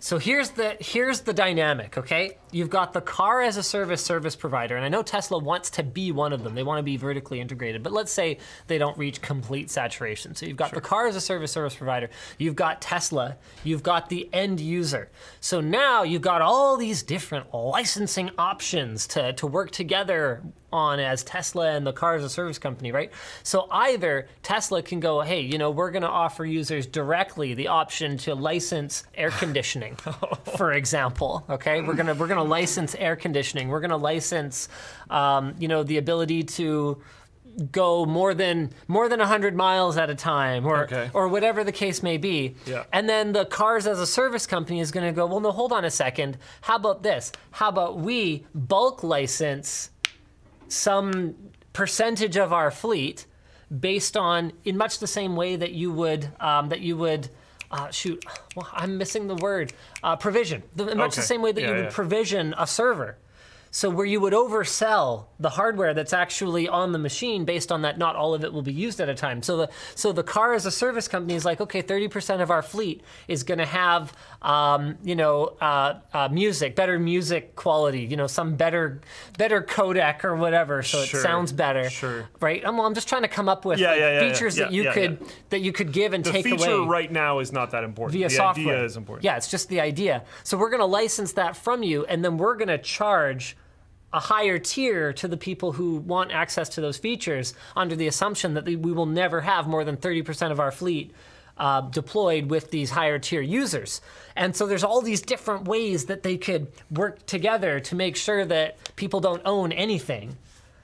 So here's the here's the dynamic, okay? You've got the car as a service service provider, and I know Tesla wants to be one of them. They want to be vertically integrated, but let's say they don't reach complete saturation. So you've got sure. the car as a service service provider, you've got Tesla, you've got the end user. So now you've got all these different licensing options to, to work together on as Tesla and the car as a service company, right? So either Tesla can go, hey, you know, we're going to offer users directly the option to license air conditioning, for example. Okay, we're gonna we're gonna license air conditioning. We're gonna license, um, you know, the ability to go more than more than one hundred miles at a time, or okay. or whatever the case may be. Yeah. And then the cars as a service company is going to go, well, no, hold on a second. How about this? How about we bulk license some percentage of our fleet based on, in much the same way that you would um, that you would uh, shoot. Well, I'm missing the word. Uh, provision. The, in much Okay. the same way that Yeah, you would yeah. provision a server. So where you would oversell the hardware that's actually on the machine based on that not all of it will be used at a time. So the so the car as a service company is like, okay, thirty percent of our fleet is going to have, um, you know, uh, uh, music, better music quality, you know, some better better codec or whatever, so Sure, it sounds better, sure. right? I'm, I'm just trying to come up with Yeah, like, yeah, yeah, features yeah, that you yeah, could yeah. that you could give and The take feature away. right now is not that important. Via the software. idea is important. Yeah, it's just the idea. So we're going to license that from you, and then we're going to charge a higher tier to the people who want access to those features under the assumption that we will never have more than thirty percent of our fleet uh, deployed with these higher tier users. And so there's all these different ways that they could work together to make sure that people don't own anything.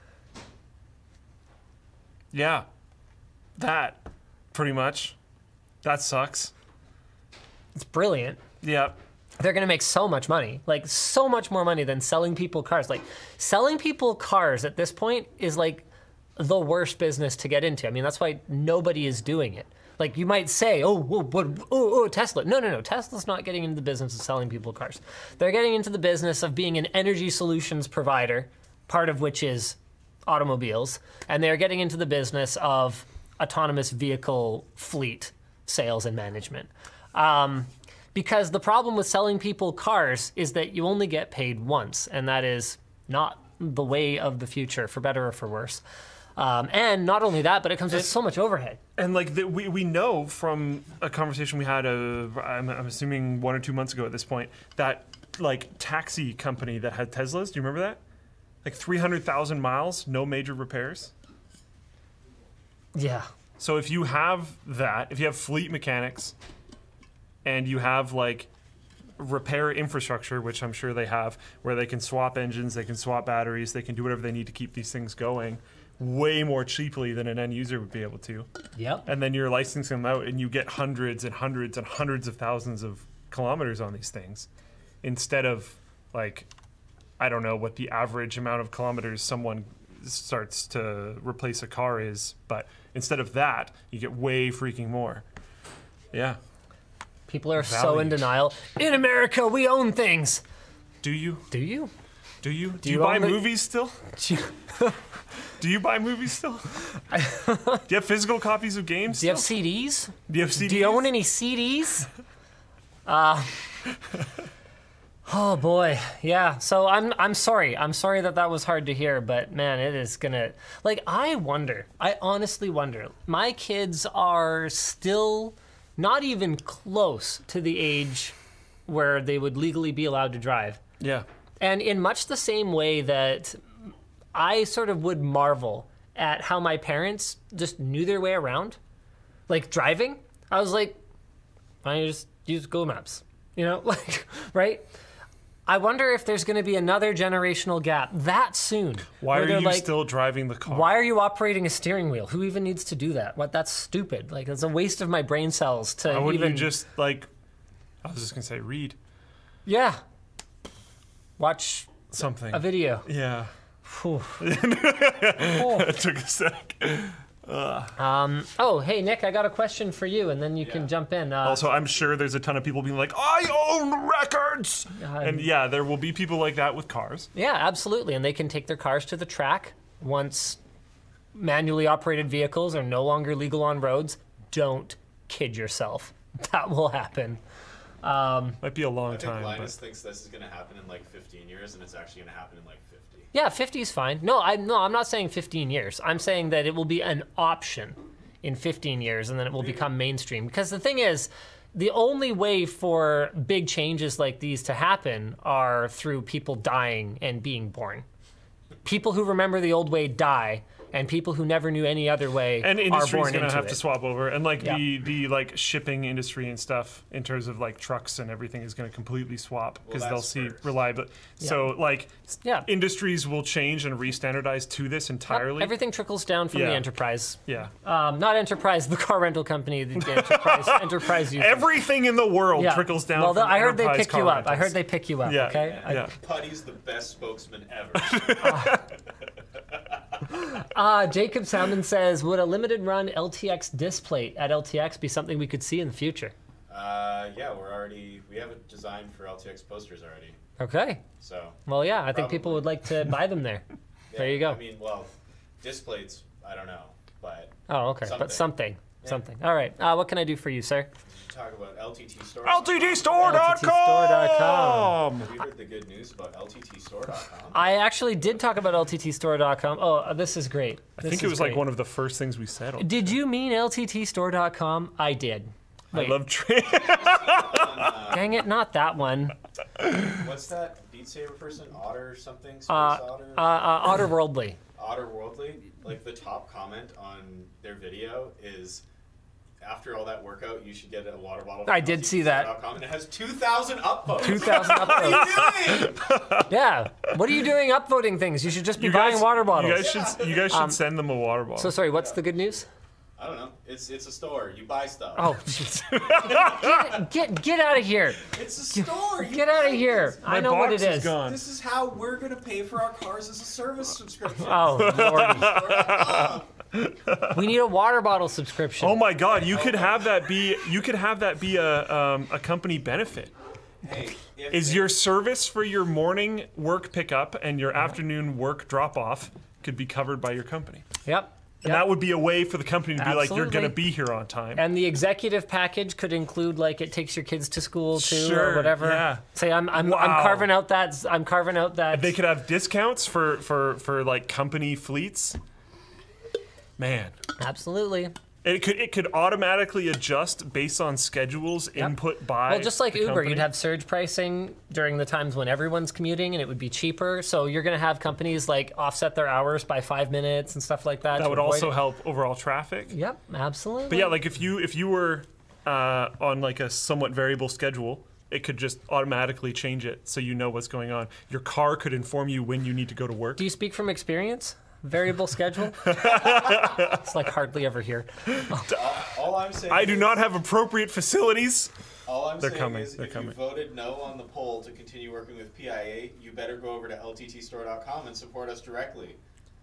Yeah. That, pretty much. That sucks. It's brilliant. Yeah. They're going to make so much money, like so much more money than selling people cars. Like selling people cars at this point is like the worst business to get into. I mean, that's why nobody is doing it. Like you might say, oh, oh, what, oh, oh, Tesla. No, no, no. Tesla's not getting into the business of selling people cars. They're getting into the business of being an energy solutions provider, part of which is automobiles. And they're getting into the business of autonomous vehicle fleet sales and management. Um, Because the problem with selling people cars is that you only get paid once, and that is not the way of the future, for better or for worse. Um, and not only that, but it comes with so much overhead. And like the, we we know from a conversation we had, uh, I'm, I'm assuming one or two months ago at this point, that like taxi company that had Teslas. Do you remember that? Like three hundred thousand miles, no major repairs. Yeah. So if you have that, if you have fleet mechanics, and you have like repair infrastructure, which I'm sure they have, where they can swap engines, they can swap batteries, they can do whatever they need to keep these things going way more cheaply than an end user would be able to. Yep. And then you're licensing them out and you get hundreds and hundreds and hundreds of thousands of kilometers on these things instead of like, I don't know what the average amount of kilometers someone starts to replace a car is, but instead of that, you get way freaking more. Yeah. People are Value. so in denial. In America, we own things. Do you? Do you? Do you? Do, Do you, you buy own the- movies still? Do you buy movies still? Do you have physical copies of games Do you have still? C Ds? Do you have C Ds? Do you own any C Ds? Uh, oh boy, yeah. So I'm I'm sorry. I'm sorry that that was hard to hear, but man, it is gonna. Like, I wonder. I honestly wonder. My kids are still not even close to the age where they would legally be allowed to drive. Yeah. And in much the same way that I sort of would marvel at how my parents just knew their way around, like driving, I was like, why don't you just use Google Maps? You know, like, right? I wonder if there's going to be another generational gap that soon. Why where are they're you like, still driving the car? Why are you operating a steering wheel? Who even needs to do that? What? That's stupid. Like, it's a waste of my brain cells to Why wouldn't even you just like? I was just gonna say read yeah, watch something. a video. Yeah. Whew. It took a sec. Um, oh, hey, Nick, I got a question for you, and then you can jump in. Uh, Also, I'm sure there's a ton of people being like, "I own records," and yeah, there will be people like that with cars. yeah, absolutely. And they can take their cars to the track once manually operated vehicles are no longer legal on roads. Don't kid yourself. That will happen. Um, Might be a long I think time. Linus But thinks this is going to happen in like fifteen years, and it's actually going to happen in like fifty. yeah, fifty is fine. No, I no, I'm not saying fifteen years. I'm saying that it will be an option in fifteen years, and then it will become mainstream. Because the thing is, the only way for big changes like these to happen are through people dying and being born. People who remember the old way die, and people who never knew any other way and are industry's born gonna into have it. to swap over, and like Yeah. the the like shipping industry and stuff in terms of like trucks and everything is gonna completely swap because they'll that's see first. reliability. So like s- Yeah. industries will change and re-standardize to this entirely. Everything trickles down from Yeah. the enterprise. yeah. Um, not enterprise, the car rental company, the enterprise, enterprise users. Everything in the world Yeah. trickles down. Well, from I heard they enterprise pick you car up. I rentals. heard they pick you up. Yeah. Okay. I- Yeah. Putty's the best spokesman ever. Uh, Jacob Salmon says, would a limited run L T X display at L T X be something we could see in the future? uh, yeah, we're already we have a design for L T X posters already. Okay. So Well, yeah, I think Probably. people would like to buy them there. yeah, There you go. I mean, well, displays, I don't know, but Oh, okay. something. But something. Something. All right. Uh, what can I do for you, sir? you should talk about L T T store. L T T store dot com. L T T store dot com. Have you heard the good news about L T T store dot com? I actually did talk about L T T store dot com. Oh, uh, this is great. I think it was like one of the first things we said. On Did you mean L T T store dot com? I did. I Wait, love tra- dang it, not that one. What's that Beat Saber person? Otter something? Space Uh, Otter? uh, uh, Otterworldly. Otter Worldly? Like the top comment on their video is, after all that workout, you should get a water bottle. I did see that. And it has two thousand upvotes. two thousand What are upvotes. you doing? Yeah. What are you doing upvoting things? You should just be You buying guys, water bottles. You guys should you guys should send them a water bottle. So sorry, what's the good news? I don't know. It's it's a store. You buy stuff. Oh, jeez. get, get get out of here. It's a store. You Get out of buy here. this. I know what it box is. gone. This is how we're gonna pay for our cars as a service subscription. Oh, lordy. Oh, We need a water bottle subscription. Oh my God! You could have that be you could have that be a um, a company benefit. hey, if Is they- your service for your morning work pickup and your afternoon work drop off could be covered by your company? Yep. And Yep. that would be a way for the company to be like, you're going to Absolutely. be here on time. And the executive package could include like it takes your kids to school too Sure, or whatever. yeah. Say I'm I'm, I'm Wow. carving out that I'm carving out that. They could have discounts for, for, for like company fleets. Man, Absolutely. it could it could automatically adjust based on schedules input by. Well, just like the Uber, company. you'd have surge pricing during the times when everyone's commuting, and it would be cheaper. So you're going to have companies like offset their hours by five minutes and stuff like that. that to would avoid also it. help overall traffic. Yep, absolutely. But yeah, like if you if you were uh, on like a somewhat variable schedule, it could just automatically change it so you know what's going on. Your car could inform you when you need to go to work. Do you speak from experience? Variable schedule? It's like hardly ever here. all I'm saying. I do is- not have appropriate facilities. All I'm They're saying coming, is, they're if coming. you voted no on the poll to continue working with P I A, you better go over to L T T store dot com and support us directly.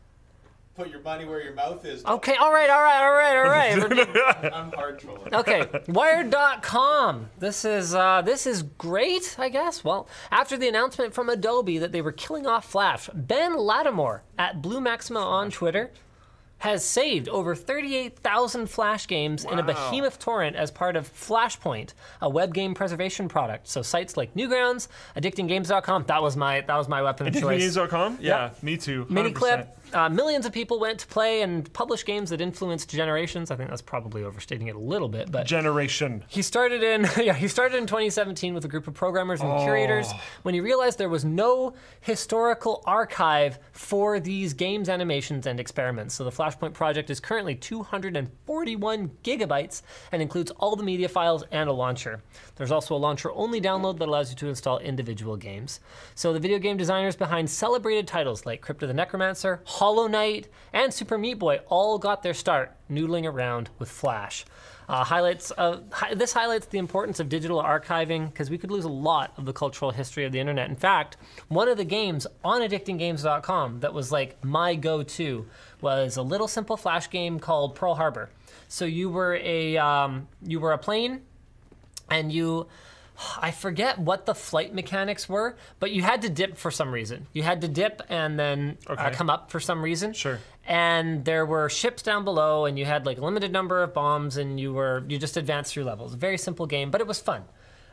Put your money where your mouth is. Okay, all right, all right, all right, all right. I'm hard trolling. Okay, Wired dot com. This is uh, this is great, I guess. Well, after the announcement from Adobe that they were killing off Flash, Ben Lattimore at Blue Maxima on Twitter has saved over thirty-eight thousand Flash games in a Wow. behemoth torrent as part of Flashpoint, a web game preservation product. So sites like Newgrounds, Addicting Games dot com. That was my that was my weapon of Addicting choice. Games dot com? Yeah, me too. one hundred percent. Miniclip. Uh, millions of people went to play and publish games that influenced generations. I think that's probably overstating it a little bit, but Generation. he started in yeah he started in twenty seventeen with a group of programmers and curators when he realized there was no historical archive for these games, animations, and experiments. So the Flashpoint project is currently two hundred forty-one gigabytes and includes all the media files and a launcher. There's also a launcher-only download that allows you to install individual games. So the video game designers behind celebrated titles like Crypt of the Necromancer, Hollow Knight, and Super Meat Boy all got their start noodling around with Flash. Uh, highlights of, hi, this highlights the importance of digital archiving because we could lose a lot of the cultural history of the internet. In fact, one of the games on Addicting Games dot com that was like my go-to was a little simple Flash game called Pearl Harbor. So you were a um, you were a plane, and you. I forget what the flight mechanics were, but you had to dip for some reason. You had to dip and then uh, Okay. come up for some reason. Sure. And there were ships down below, and you had like a limited number of bombs, and you were you just advanced through levels. A very simple game, but it was fun.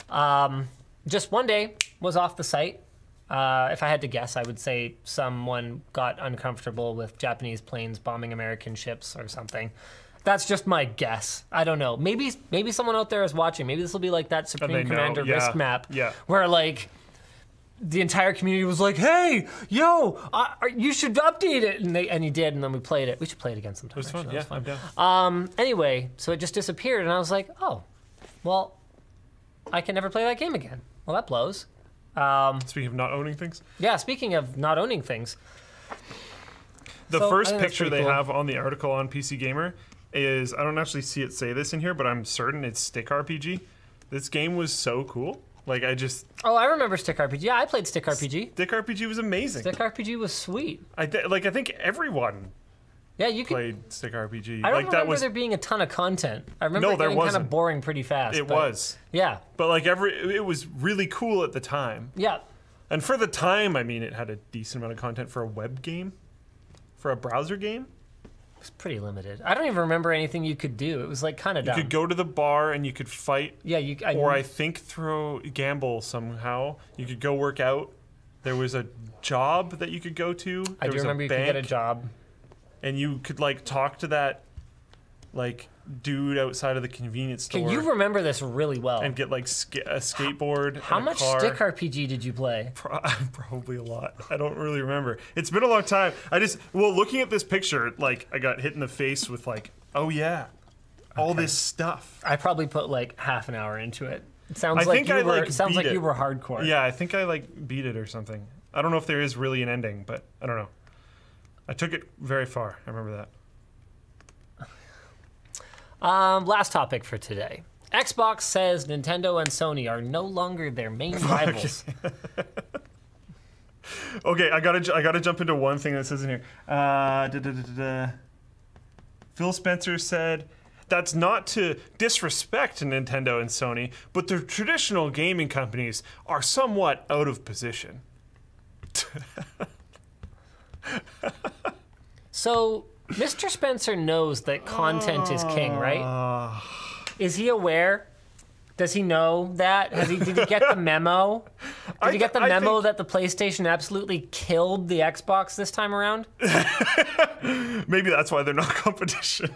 Um, just one day was off the site. Uh, if I had to guess, I would say someone got uncomfortable with Japanese planes bombing American ships or something. That's just my guess. I don't know. Maybe maybe someone out there is watching. Maybe this will be like that they Supreme know, Commander yeah, risk map, yeah. where like the entire community was like, "Hey, yo, uh, you should update it," and they and he did, and then we played it. We should play it again sometime. It was fun. actually. Yeah, That was I'm down. Um. Anyway, so it just disappeared, and I was like, "Oh, well, I can never play that game again." Well, that blows. Um, Speaking of not owning things, yeah, speaking of not owning things, the So, I first think that's picture pretty they cool. have on the article on P C Gamer is, I don't actually see it say this in here, but I'm certain it's Stick R P G. This game was so cool. Like, I just, oh, I remember Stick R P G. Yeah, I played Stick R P G. Stick R P G was amazing. Stick R P G was sweet. I th- like, I think everyone Yeah, you could. played Stick R P G. I don't like, remember that was, there being a ton of content. I remember No, it there getting kind wasn't. of boring pretty fast. it but- was. Yeah, But, like, every, it was really cool at the time. yeah. And for the time, I mean, it had a decent amount of content for a web game, for a browser game. It was pretty limited. I don't even remember anything you could do. It was like kind of You dumb. could go to the bar and you could fight, yeah, you. I, or I think throw gamble somehow. You could go work out. There was a job that you could go to. There I do was remember a you bank, could get a job. and you could like talk to that like dude outside of the convenience store Okay, you remember this really well. and get like sk- a skateboard. How and a much car. Stick R P G did you play? Pro- Probably a lot. I don't really remember. It's been a long time. I just, well, looking at this picture, like, I got hit in the face with, like, oh, yeah, all this stuff. I probably put like half an hour into it. It sounds I like think you I, were. like, it sounds beat like it. you were hardcore. Yeah, I think I, like, beat it or something. I don't know if there is really an ending, but I don't know. I took it very far. I remember that. Um, last topic for today. Xbox says Nintendo and Sony are no longer their main rivals. Okay, I gotta, ju- I gotta jump into one thing that says in here. Uh, da, da, da, da, da. Phil Spencer said, that's not to disrespect Nintendo and Sony, but the traditional gaming companies are somewhat out of position. So, Mister Spencer knows that content is king, right? Is he aware? Does he know that? Has he? Did he get the memo? Did I he get the th- I memo think- that the PlayStation absolutely killed the Xbox this time around? Maybe that's why they're not competition.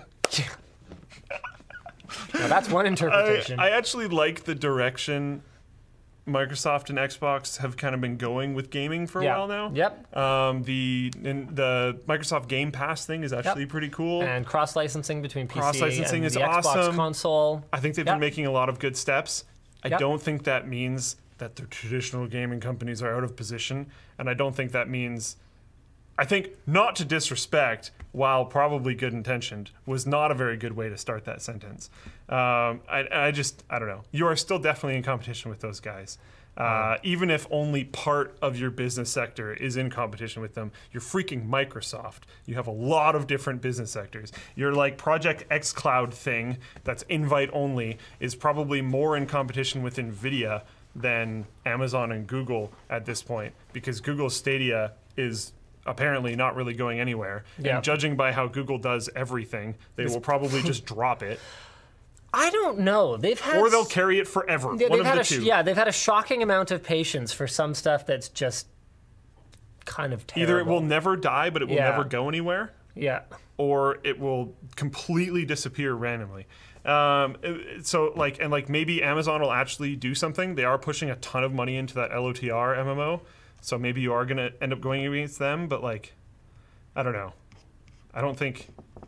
Now, that's one I, interpretation. I actually like the direction Microsoft and Xbox have kind of been going with gaming for a Yeah. while now. Yep. Um, the in, the Microsoft Game Pass thing is actually pretty cool. And cross licensing between P C Cross-licensing and is the Xbox awesome. console. I think they've Yep. been making a lot of good steps. I Yep. don't think that means that the traditional gaming companies are out of position, and I don't think that means. I think not to disrespect, while probably good intentioned, was not a very good way to start that sentence. Um, I, I just, I don't know. You are still definitely in competition with those guys. Uh, even if only part of your business sector is in competition with them, you're freaking Microsoft. You have a lot of different business sectors. Your like Project xCloud thing that's invite only is probably more in competition with NVIDIA than Amazon and Google at this point, because Google Stadia is apparently not really going anywhere. Yeah. And judging by how Google does everything, they will probably just drop it, I don't know. They've had or they'll carry it forever. Yeah, One they've of had the a sh- two. yeah, they've had a shocking amount of patience for some stuff that's just kind of terrible. Either it will never die, but it will Yeah. never go anywhere, yeah. or it will completely disappear randomly. Um, it- so like, and like maybe Amazon will actually do something. They are pushing a ton of money into that L O T R M M O, so maybe you are going to end up going against them. But like, I don't know. I don't think.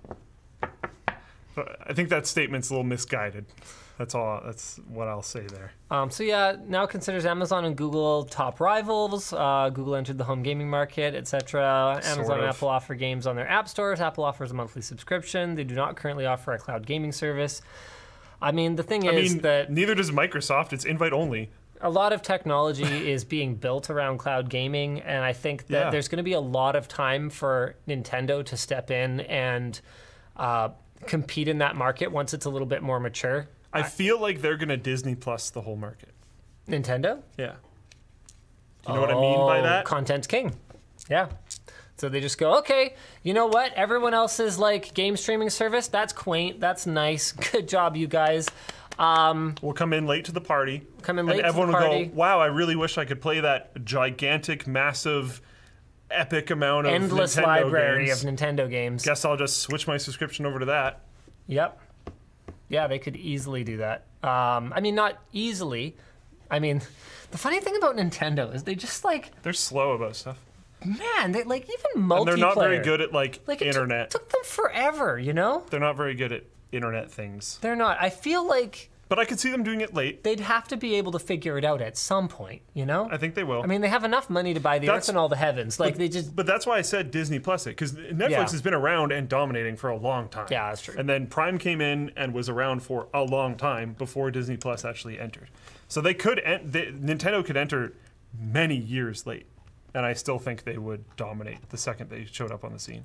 I think that statement's a little misguided. That's all. That's what I'll say there. Um, so yeah, now considers Amazon and Google top rivals. Uh, Google entered the home gaming market, et cetera. Amazon Sort and of. Apple offer games on their app stores. Apple offers a monthly subscription. They do not currently offer a cloud gaming service. I mean, the thing I is mean, that neither does Microsoft. It's invite only. a lot of technology is being built around cloud gaming, and I think that Yeah. there's going to be a lot of time for Nintendo to step in and uh, compete in that market once it's a little bit more mature. I feel like they're going to Disney Plus the whole market. Nintendo? Yeah. Do you know what I mean by Oh, that? Content's king. Yeah. So they just go, okay, you know what? Everyone else's like game streaming service, that's quaint, that's nice. Good job, you guys. Um, We'll come in late to the party. Come in late and to everyone the will party. go, wow, I really wish I could play that gigantic, massive, epic amount of endless Nintendo library games. of Nintendo games. Guess I'll just switch my subscription over to that. Yep. Yeah, they could easily do that. Um, I mean, not easily. I mean, the funny thing about Nintendo is they just like, They're slow about stuff. man, they like even multiplayer. And they're not very good at, like, like, it took- internet. took them forever, you know? They're not very good at internet things. They're not. I feel like But I could see them doing it late. they'd have to be able to figure it out at some point, you know? I think they will. I mean, they have enough money to buy the That's- earth and all the heavens. Like, they just. But that's why I said Disney Plus it, because Netflix Yeah. has been around and dominating for a long time. Yeah, that's true. And then Prime came in and was around for a long time before Disney Plus actually entered. So they could, en- they, Nintendo could enter many years late, and I still think they would dominate the second they showed up on the scene.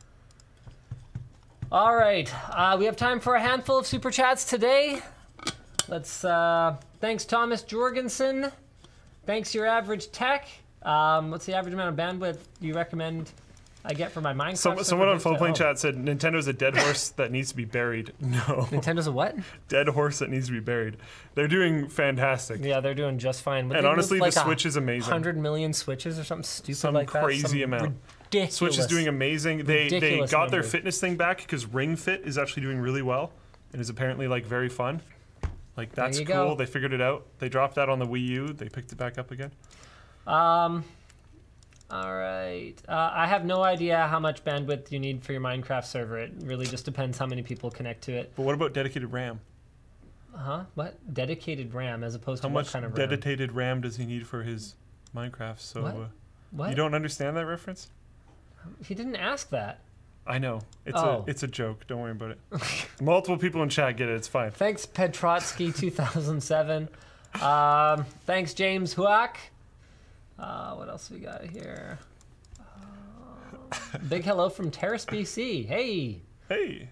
All right. Uh, we have time for a handful of super chats today. Let's. Uh, thanks, Thomas Jorgensen. Thanks, Your Average Tech. Um, what's the average amount of bandwidth you recommend I get for my Minecraft? Some, server someone on booster? Full Plane Oh. Chat said Nintendo's a dead horse that needs to be buried. No. Nintendo's a what? Dead horse that needs to be buried. They're doing fantastic. Yeah, they're doing just fine. But And they honestly, moved the like Switch is amazing. Hundred million switches or something stupid Some like that. crazy Some amount. Ridiculous. Switch is doing amazing. They they ridiculous got their numbers. fitness thing back because Ring Fit is actually doing really well and is apparently like very fun. Like that's you cool. go. They figured it out. They dropped that on the Wii U. They picked it back up again. Um. All right. Uh, I have no idea how much bandwidth you need for your Minecraft server. It really just depends how many people connect to it. But what about dedicated RAM? Huh? What? Dedicated RAM as opposed How to much what kind of RAM? dedicated RAM does he need for his Minecraft? So What? uh, What? you don't understand that reference? He didn't ask that. I know. It's Oh. a it's a joke. Don't worry about it. Multiple people in chat get it. It's fine. Thanks, Petrotsky two thousand seven. Um, thanks, James Huak. Uh, what else we got here? Uh, big hello from Terrace, B C. Hey. Hey.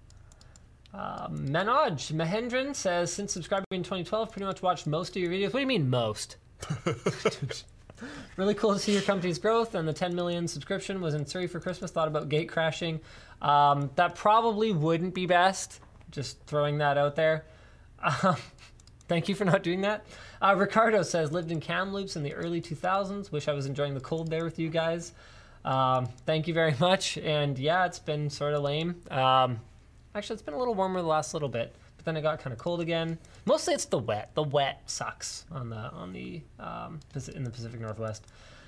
Manoj Mahendran says, since subscribing in twenty twelve, pretty much watched most of your videos. What do you mean most? Really cool to see your company's growth, and the ten million subscription was in Surrey for Christmas. Thought about gate crashing. Um, that probably wouldn't be best. Just throwing that out there. Um, thank you for not doing that. Uh, Ricardo says, lived in Kamloops in the early two thousands. Wish I was enjoying the cold there with you guys. Um, thank you very much. And yeah, it's been sort of lame. Um, actually, it's been a little warmer the last little bit, but then it got kind of cold again. Mostly it's the wet. The wet sucks on the on the um, Paci- in the Pacific Northwest.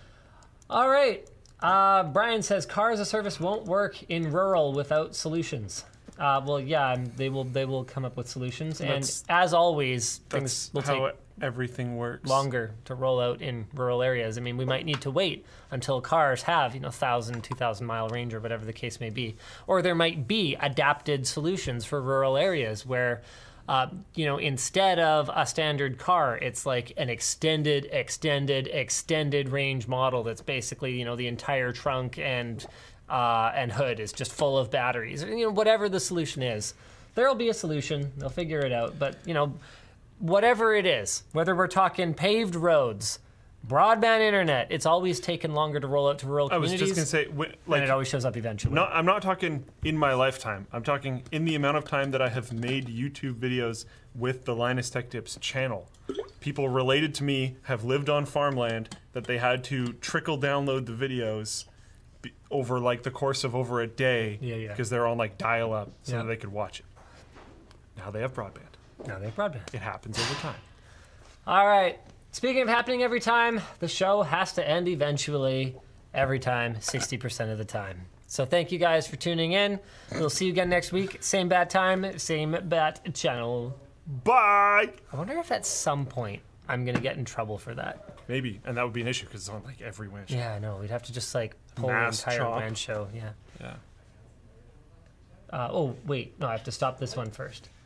All right. Uh, Brian says car as a service won't work in rural without solutions. Uh, well, yeah, and they will they will come up with solutions, That's- and as always, That's things will how take everything works. longer to roll out in rural areas. I mean, we might need to wait until cars have, you know, one thousand, two thousand mile range or whatever the case may be. Or there might be adapted solutions for rural areas where, uh, you know, instead of a standard car, it's like an extended, extended, extended range model that's basically, you know, the entire trunk and uh, and hood is just full of batteries. You know, whatever the solution is, there'll be a solution. They'll figure it out. But, you know, whatever it is, whether we're talking paved roads, broadband internet, it's always taken longer to roll out to rural I was communities. just gonna say, wh- and like, it always shows up eventually. no, I'm not talking in my lifetime. I'm talking in the amount of time that I have made YouTube videos with the Linus Tech Tips channel. People related to me have lived on farmland that they had to trickle download the videos be- over like the course of over a day Yeah, yeah. because they're on like dial-up so Yeah. that they could watch it. Now they have broadband. No, they have broadband. It happens over time. All right. Speaking of happening every time, the show has to end eventually. Every time, sixty percent of the time. So thank you guys for tuning in. We'll see you again next week. Same bad time, same bad channel. Bye. I wonder if at some point I'm going to get in trouble for that. Maybe, and that would be an issue because it's on like every winch. Yeah, I know. We'd have to just like pull Mass the entire chop. WAN show. Yeah. Yeah. Uh, oh, wait. No, I have to stop this one first.